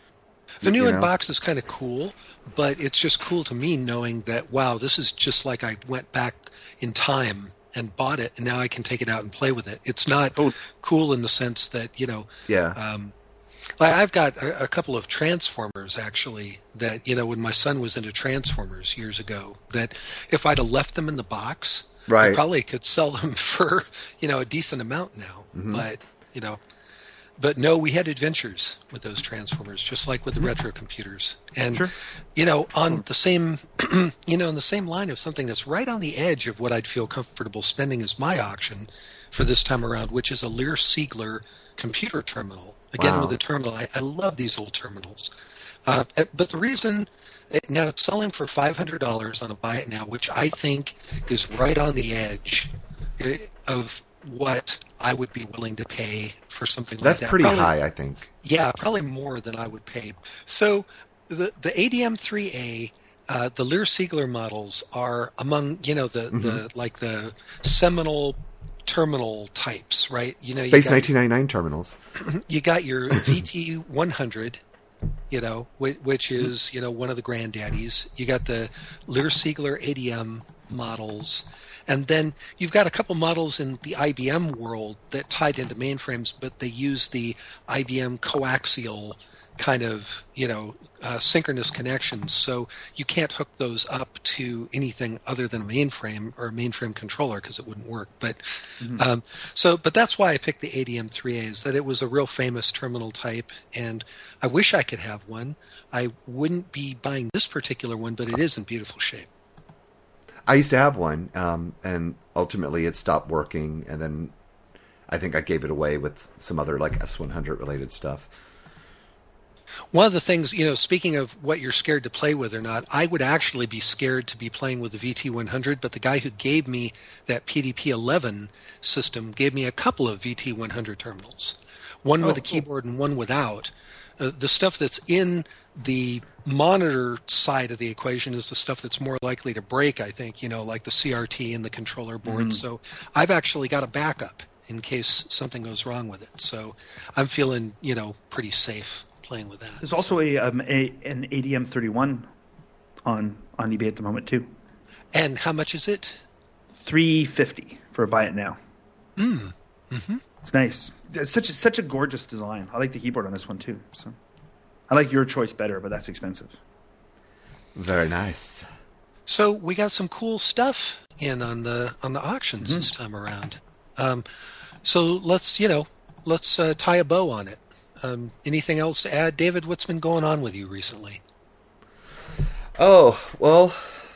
The new you in know? box is kind of cool, but it's just cool to me knowing that, wow, this is just like I went back in time and bought it, and now I can take it out and play with it. It's not Oh. cool in the sense that, you know, yeah, um, I- I've got a, a couple of Transformers, actually, that, you know, when my son was into Transformers years ago, that if I'd have left them in the box, I right. probably could sell them for, you know, a decent amount now. Mhm. But, you know, but no, we had adventures with those Transformers, just like with the Mm-hmm. retro computers. And, Sure. you know, on the same, you know, in the same line of something that's right on the edge of what I'd feel comfortable spending is my auction for this time around, which is a Lear Siegler computer terminal. Again, Wow. with the terminal, I, I love these old terminals. Uh, but the reason it, now it's selling for five hundred dollars on a buy it now, which I think is right on the edge eh, of what I would be willing to pay for something That's like that. pretty Probably- high, I think. Yeah, probably more than I would pay. So the the A D M three A, uh, the Lear Siegler models are among, you know, the, Mm-hmm. the like the seminal terminal types, right? You know, you Space got, nineteen ninety-nine terminals. you got your V T one hundred, you know, which, which is, you know, one of the granddaddies. You got the Lear Siegler A D M models, and then you've got a couple models in the I B M world that tied into mainframes, but they use the I B M coaxial kind of, you know, uh, synchronous connections, so you can't hook those up to anything other than a mainframe or a mainframe controller because it wouldn't work. But Mhm. um, so, but that's why I picked the A D M three A, is that it was a real famous terminal type, and I wish I could have one. I wouldn't be buying this particular one, but it is in beautiful shape. I used to have one, um, and ultimately it stopped working, and then I think I gave it away with some other like S one hundred related stuff. One of the things, you know, speaking of what you're scared to play with or not, I would actually be scared to be playing with the V T one hundred, but the guy who gave me that P D P eleven system gave me a couple of V T one hundred terminals, one Oh, with a cool. keyboard and one without. Uh, the stuff that's in the monitor side of the equation is the stuff that's more likely to break, I think, you know, like the C R T and the controller board. Mhm. So I've actually got a backup in case something goes wrong with it. So I'm feeling, you know, pretty safe playing with that. There's also a, um, a an A D M thirty-one on on eBay at the moment too. And how much is it? three fifty for buy it now. Mm. Mm-hmm. It's nice. It's such a, such a gorgeous design. I like the keyboard on this one too. So I like your choice better, but that's expensive. Very nice. So we got some cool stuff in on the on the auctions Mm-hmm. this time around. Um, so let's you know let's uh, tie a bow on it. Um, anything else to add, David? What's been going on with you recently? Oh well,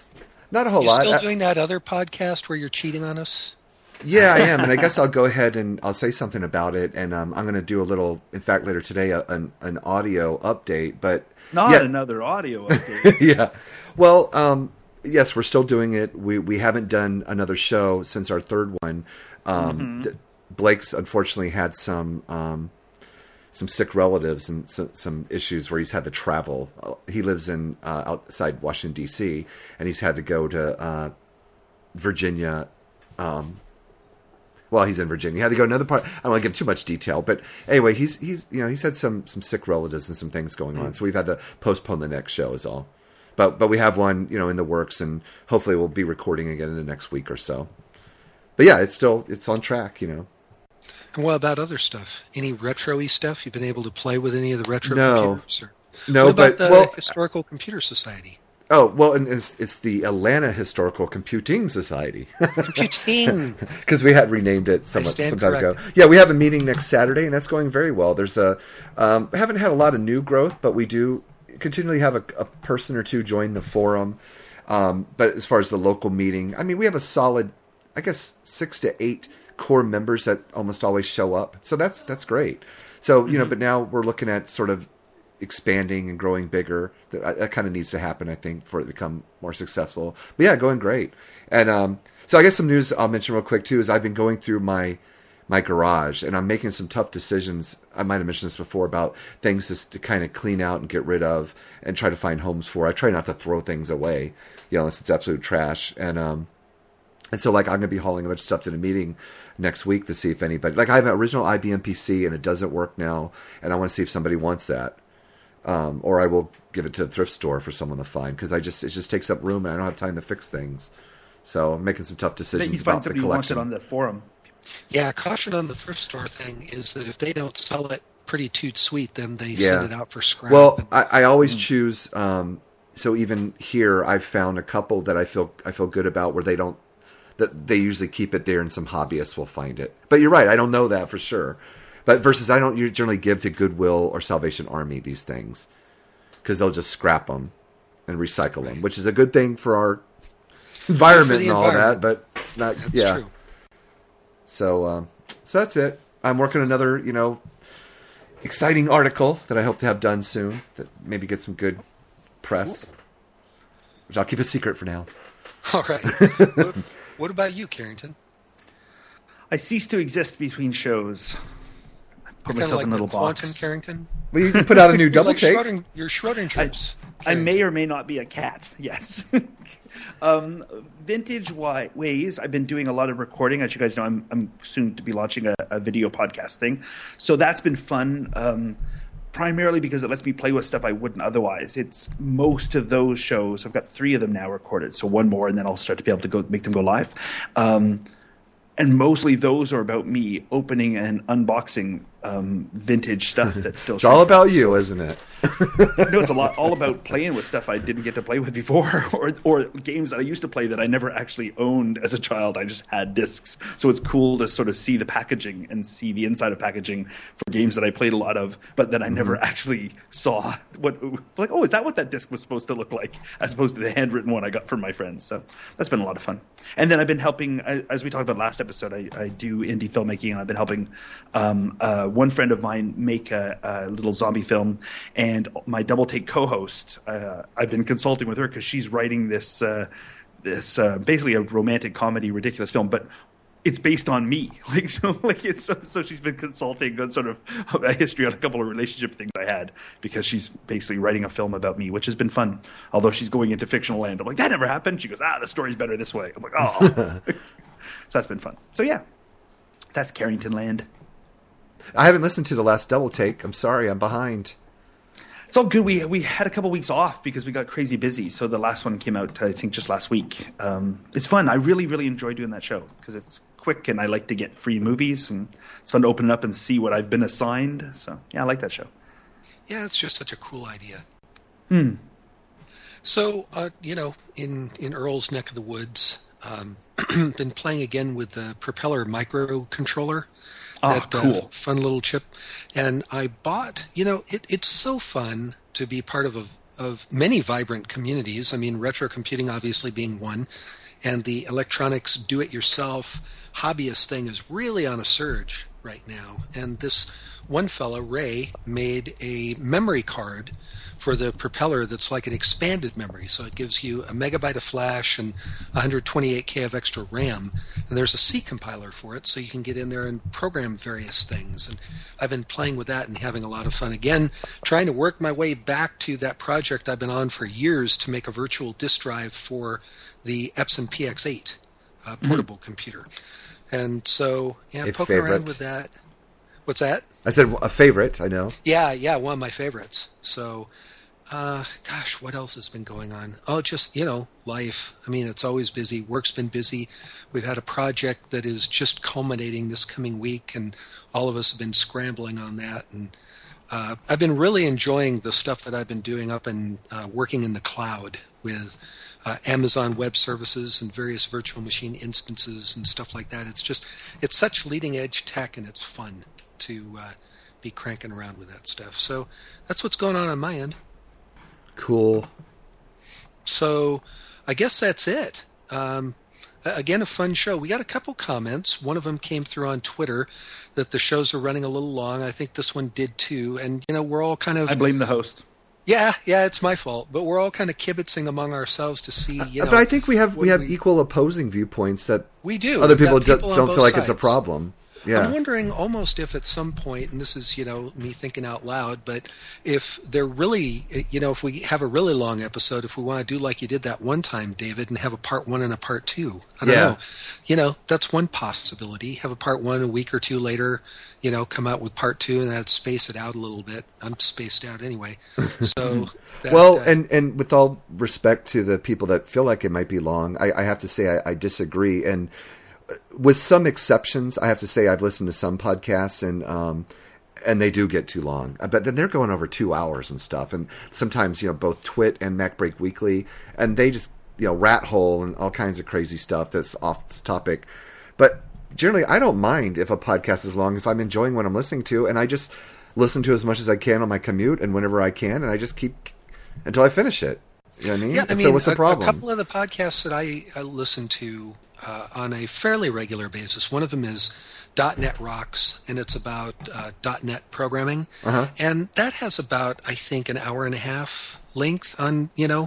not a whole You lot. still I- doing that other podcast where you're cheating on us? Yeah, I am, and I guess I'll go ahead and I'll say something about it, and um, I'm going to do a little, in fact, later today, a, an, an audio update, but... Not yeah, another audio update. yeah. Well, um, yes, we're still doing it. We we haven't done another show since our third one. Um, Mhm. th- Blake's unfortunately had some um, some sick relatives and so, some issues where he's had to travel. Uh, He lives in uh, outside Washington, D C, and he's had to go to uh, Virginia... Um, Well, he's in Virginia. He had to go to another part. I don't want to give too much detail, but anyway, he's he's you know he's had some, some sick relatives and some things going on, so we've had to postpone the next show is all. But but we have one you know in the works, and hopefully we'll be recording again in the next week or so. But yeah, it's still it's on track, you know. And what about other stuff? Any retro-y stuff? You've been able to play with any of the retro No. computers? Or No, what about but the well, Historical Computer Society? oh well, and it's, it's the Atlanta Historical Computing Society. Computing. Because we had renamed it some, I stand some time ago. corrected. Yeah, we have a meeting next Saturday, and that's going very well. There's a um, we haven't had a lot of new growth, but we do continually have a, a person or two join the forum. Um, but as far as the local meeting, I mean, we have a solid, I guess, six to eight core members that almost always show up. So that's that's great. So you know, but now we're looking at sort of expanding and growing bigger. That, that kind of needs to happen, I think, for it to become more successful. But yeah, going great. And um, so I guess some news I'll mention real quick too is I've been going through my my garage, and I'm making some tough decisions. I might have mentioned this before about things just to kind of clean out and get rid of and try to find homes for. I try not to throw things away, you know, unless it's absolute trash. And um, and so like I'm going to be hauling a bunch of stuff to the meeting next week to see if anybody, like I have an original I B M P C and it doesn't work now, and I want to see if somebody wants that. Um, or I will give it to a thrift store for someone to find, because I just it just takes up room and I don't have time to fix things. So I'm making some tough decisions That you find about the somebody who wants it collection. on the forum. Yeah, caution on the thrift store thing is that if they don't sell it pretty toot sweet, then they Yeah. send it out for scrap. Well, and- I, I always choose. Um, so even here, I've found a couple that I feel I feel good about where they don't. That they usually keep it there, and some hobbyists will find it. But you're right, I don't know that for sure. But versus, I don't generally give to Goodwill or Salvation Army these things, because they'll just scrap them and recycle them, which is a good thing for our environment the and all environment. that. But not That's yeah. true. So um, so that's it. I'm working on another you know exciting article that I hope to have done soon. That maybe get some good press, which I'll keep a secret for now. All right. what, what about you, Carrington? I cease to exist between shows. I put Kind of myself like in a little the box. Quantum Carrington? Well, you can put out a new You're double like take. Schroding, you're Schrodinger's. I may or may not be a cat. Yes. um, vintage wi- ways. I've been doing a lot of recording. As you guys know, I'm, I'm soon to be launching a, a video podcast thing. So that's been fun. Um, primarily because it lets me play with stuff I wouldn't otherwise. It's most of those shows. I've got three of them now recorded. So one more, and then I'll start to be able to go make them go live. Um, and mostly those are about me opening and unboxing um, vintage stuff that's still. It's all about you, isn't it? No, it's a lot all about playing with stuff I didn't get to play with before, or or games that I used to play that I never actually owned as a child. I just had discs, so it's cool to sort of see the packaging and see the inside of packaging for games that I played a lot of, but that I never Mm-hmm. actually saw. What like, oh, is that what that disc was supposed to look like, as opposed to the handwritten one I got from my friends? So that's been a lot of fun. And then I've been helping, as we talked about last episode, I, I do indie filmmaking, and I've been helping um, uh, one friend of mine make a, a little zombie film, and my Double Take co-host, uh, I've been consulting with her because she's writing this uh, this uh, basically a romantic comedy ridiculous film, but it's based on me. Like so, like it's so, so she's been consulting on sort of a history on a couple of relationship things I had, because she's basically writing a film about me, which has been fun. Although she's going into fictional land, I'm like, that never happened. She goes, ah, the story's better this way. I'm like, oh, so that's been fun. So yeah, that's Carrington Land. I haven't listened to the last double take. I'm sorry, I'm behind. It's all good. We we had a couple weeks off because we got crazy busy. So the last one came out, I think, just last week. Um, it's fun. I really, really enjoy doing that show because it's quick and I like to get free movies and it's fun to open it up and see what I've been assigned. So yeah, I like that show. Yeah, it's just such a cool idea. Hmm. So, uh, you know, in, in Earl's neck of the woods, um, been playing again with the Propeller microcontroller. Oh, that cool. uh, fun little chip. And I bought, you know, it, it's so fun to be part of, a, of many vibrant communities. I mean, retro computing obviously being one. And the electronics do-it-yourself hobbyist thing is really on a surge right now. And this one fellow, Ray, made a memory card for the Propeller that's like an expanded memory. So it gives you a megabyte of flash and one hundred twenty-eight K of extra RAM. And there's a C compiler for it, so you can get in there and program various things. And I've been playing with that and having a lot of fun. Again, trying to work my way back to that project I've been on for years to make a virtual disk drive for the Epson P X eight uh, portable mm-hmm. computer. And so, yeah, a poking favorite. around with that. What's that? I said a favorite, I know. Yeah, yeah, one of my favorites. So, uh, gosh, what else has been going on? Oh, just, you know, life. I mean, it's always busy. Work's been busy. We've had a project that is just culminating this coming week, and all of us have been scrambling on that. And uh, I've been really enjoying the stuff that I've been doing up and uh, working in the cloud with uh, Amazon Web Services and various virtual machine instances and stuff like that. It's just, it's such leading edge tech, and it's fun to uh, be cranking around with that stuff. So that's what's going on on my end. Cool. So I guess that's it. Um, again, a fun show. We got a couple comments. One of them came through on Twitter that the shows are running a little long. I think this one did too. And, you know, we're all kind of... I blame the host. Yeah, yeah, it's my fault. But we're all kind of kibitzing among ourselves to see, you know... But I think we have we have we, equal opposing viewpoints that we do. other people, people don't feel like sides. It's a problem. Yeah. I'm wondering almost if at some point, and this is, you know, me thinking out loud, but if they're really, you know, if we have a really long episode, if we want to do like you did that one time, David, and have a part one and a part two. I don't yeah. know. You know, that's one possibility. Have a part one a week or two later, you know, come out with part two, and then space it out a little bit. I'm spaced out anyway. So that, well, uh, and, and with all respect to the people that feel like it might be long, I, I have to say I, I disagree. And with some exceptions, I have to say I've listened to some podcasts and um, and they do get too long. But then they're going over two hours and stuff. And sometimes, you know, both Twit and MacBreak Weekly, and they just, you know, rat hole and all kinds of crazy stuff that's off topic. But generally, I don't mind if a podcast is long if I'm enjoying what I'm listening to, and I just listen to as much as I can on my commute and whenever I can, and I just keep until I finish it. You know what I mean? Yeah, I so mean, what's the a, problem? a couple of the podcasts that I, I listen to uh, on a fairly regular basis, one of them is .NET Rocks, and it's about uh, .NET programming. Uh-huh. And that has about, I think, an hour and a half length on, you know,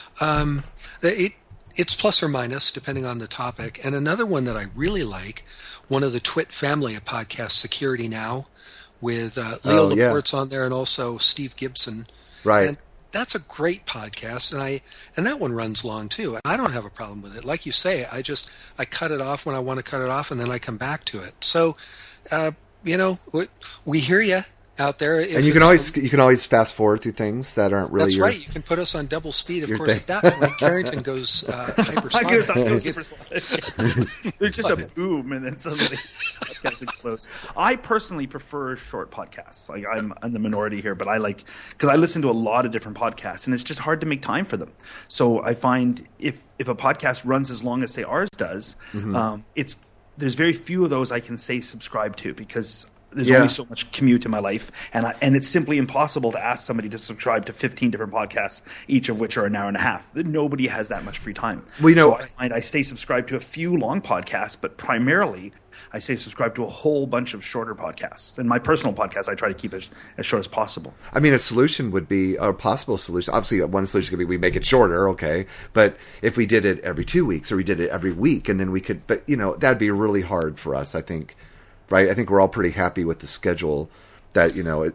um, it it's plus or minus depending on the topic. And another one that I really like, one of the Twit family of podcasts, Security Now, with uh, Leo oh, yeah. Laporte's on there and also Steve Gibson. Right. And that's a great podcast, and I and that one runs long too. And I don't have a problem with it. Like you say, I just I cut it off when I want to cut it off, and then I come back to it. So, uh, you know, we hear you out there. And you can always you can always fast forward through things that aren't really. That's your, right. You can put us on double speed. Of your course, thing. at that point, Carrington goes uh, hypersonic. I goes hypersonic. There's just a boom, and then suddenly podcast explodes. I personally prefer short podcasts. Like I'm in the minority here, but I like because I listen to a lot of different podcasts, and it's just hard to make time for them. So I find if if a podcast runs as long as say ours does, mm-hmm. um, it's there's very few of those I can say subscribe to because. There's yeah. only so much commute in my life, and I, and it's simply impossible to ask somebody to subscribe to fifteen different podcasts, each of which are an hour and a half. Nobody has that much free time. Well, you know, so I find I stay subscribed to a few long podcasts, but primarily I stay subscribed to a whole bunch of shorter podcasts. And my personal podcast, I try to keep it as short as possible. I mean, a solution would be, or a possible solution, obviously one solution could be we make it shorter, okay, but if we did it every two weeks or we did it every week, and then we could, but, you know, that'd be really hard for us, I think. Right, I think we're all pretty happy with the schedule that, you know, it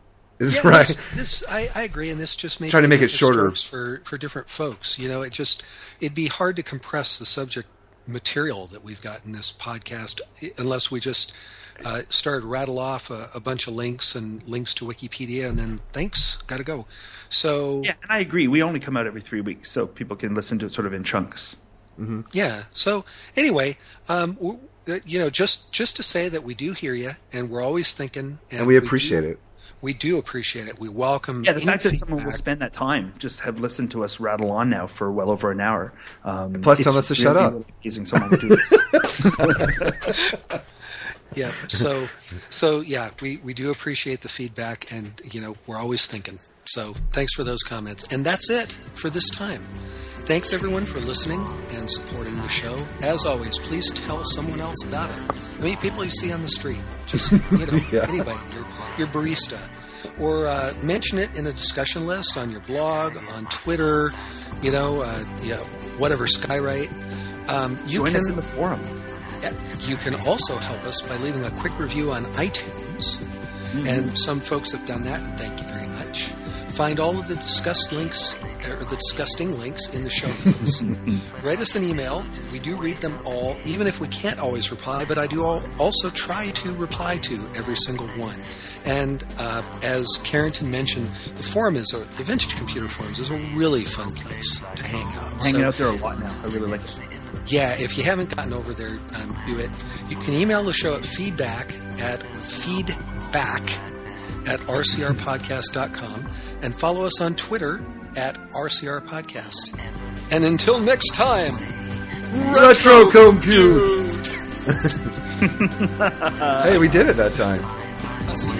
is yeah, right. This, this I, I agree, and this just makes trying to make it shorter for for different folks. You know, it just it'd be hard to compress the subject material that we've got in this podcast, unless we just uh, started rattle off a, a bunch of links and links to Wikipedia, and then thanks, gotta go. So yeah, and I agree. We only come out every three weeks, so people can listen to it sort of in chunks. Mm-hmm. Yeah. So anyway, um, w- you know, just just to say that we do hear you, and we're always thinking, and, and we appreciate we do, it. We do appreciate it. We welcome. Yeah, the any fact that feedback. someone will spend that time, just have listened to us rattle on now for well over an hour. Um, Plus, it's tell us to really shut up. Amazing someone would do this. Yeah. So, so yeah, we, we do appreciate the feedback, and you know, we're always thinking. So, thanks for those comments, and that's it for this time. Thanks everyone for listening and supporting the show. As always, please tell someone else about it. I mean, people you see on the street, just you know, Yeah. anybody, your your barista, or uh, mention it in a discussion list on your blog, on Twitter, you know, uh, yeah, whatever, Skywrite. Um, you Join can, us in the forum. You can also help us by leaving a quick review on iTunes, Mm-hmm. and some folks have done that, and thank you very much. Find all of the discussed links, or the disgusting links, in the show notes. Write us an email. We do read them all, even if we can't always reply, but I do all, also try to reply to every single one. And uh, as Carrington mentioned, the forum is, a, the Vintage Computer Forums is a really fun place to hang out. Hanging So, out there a lot now. I really like it. yeah, if you haven't gotten over there, um, do it. You can email the show at feedback at feedback at r c r podcast dot com and follow us on Twitter at R C R Podcast. And until next time, Retro compute. Hey, we did it that time. I'll see you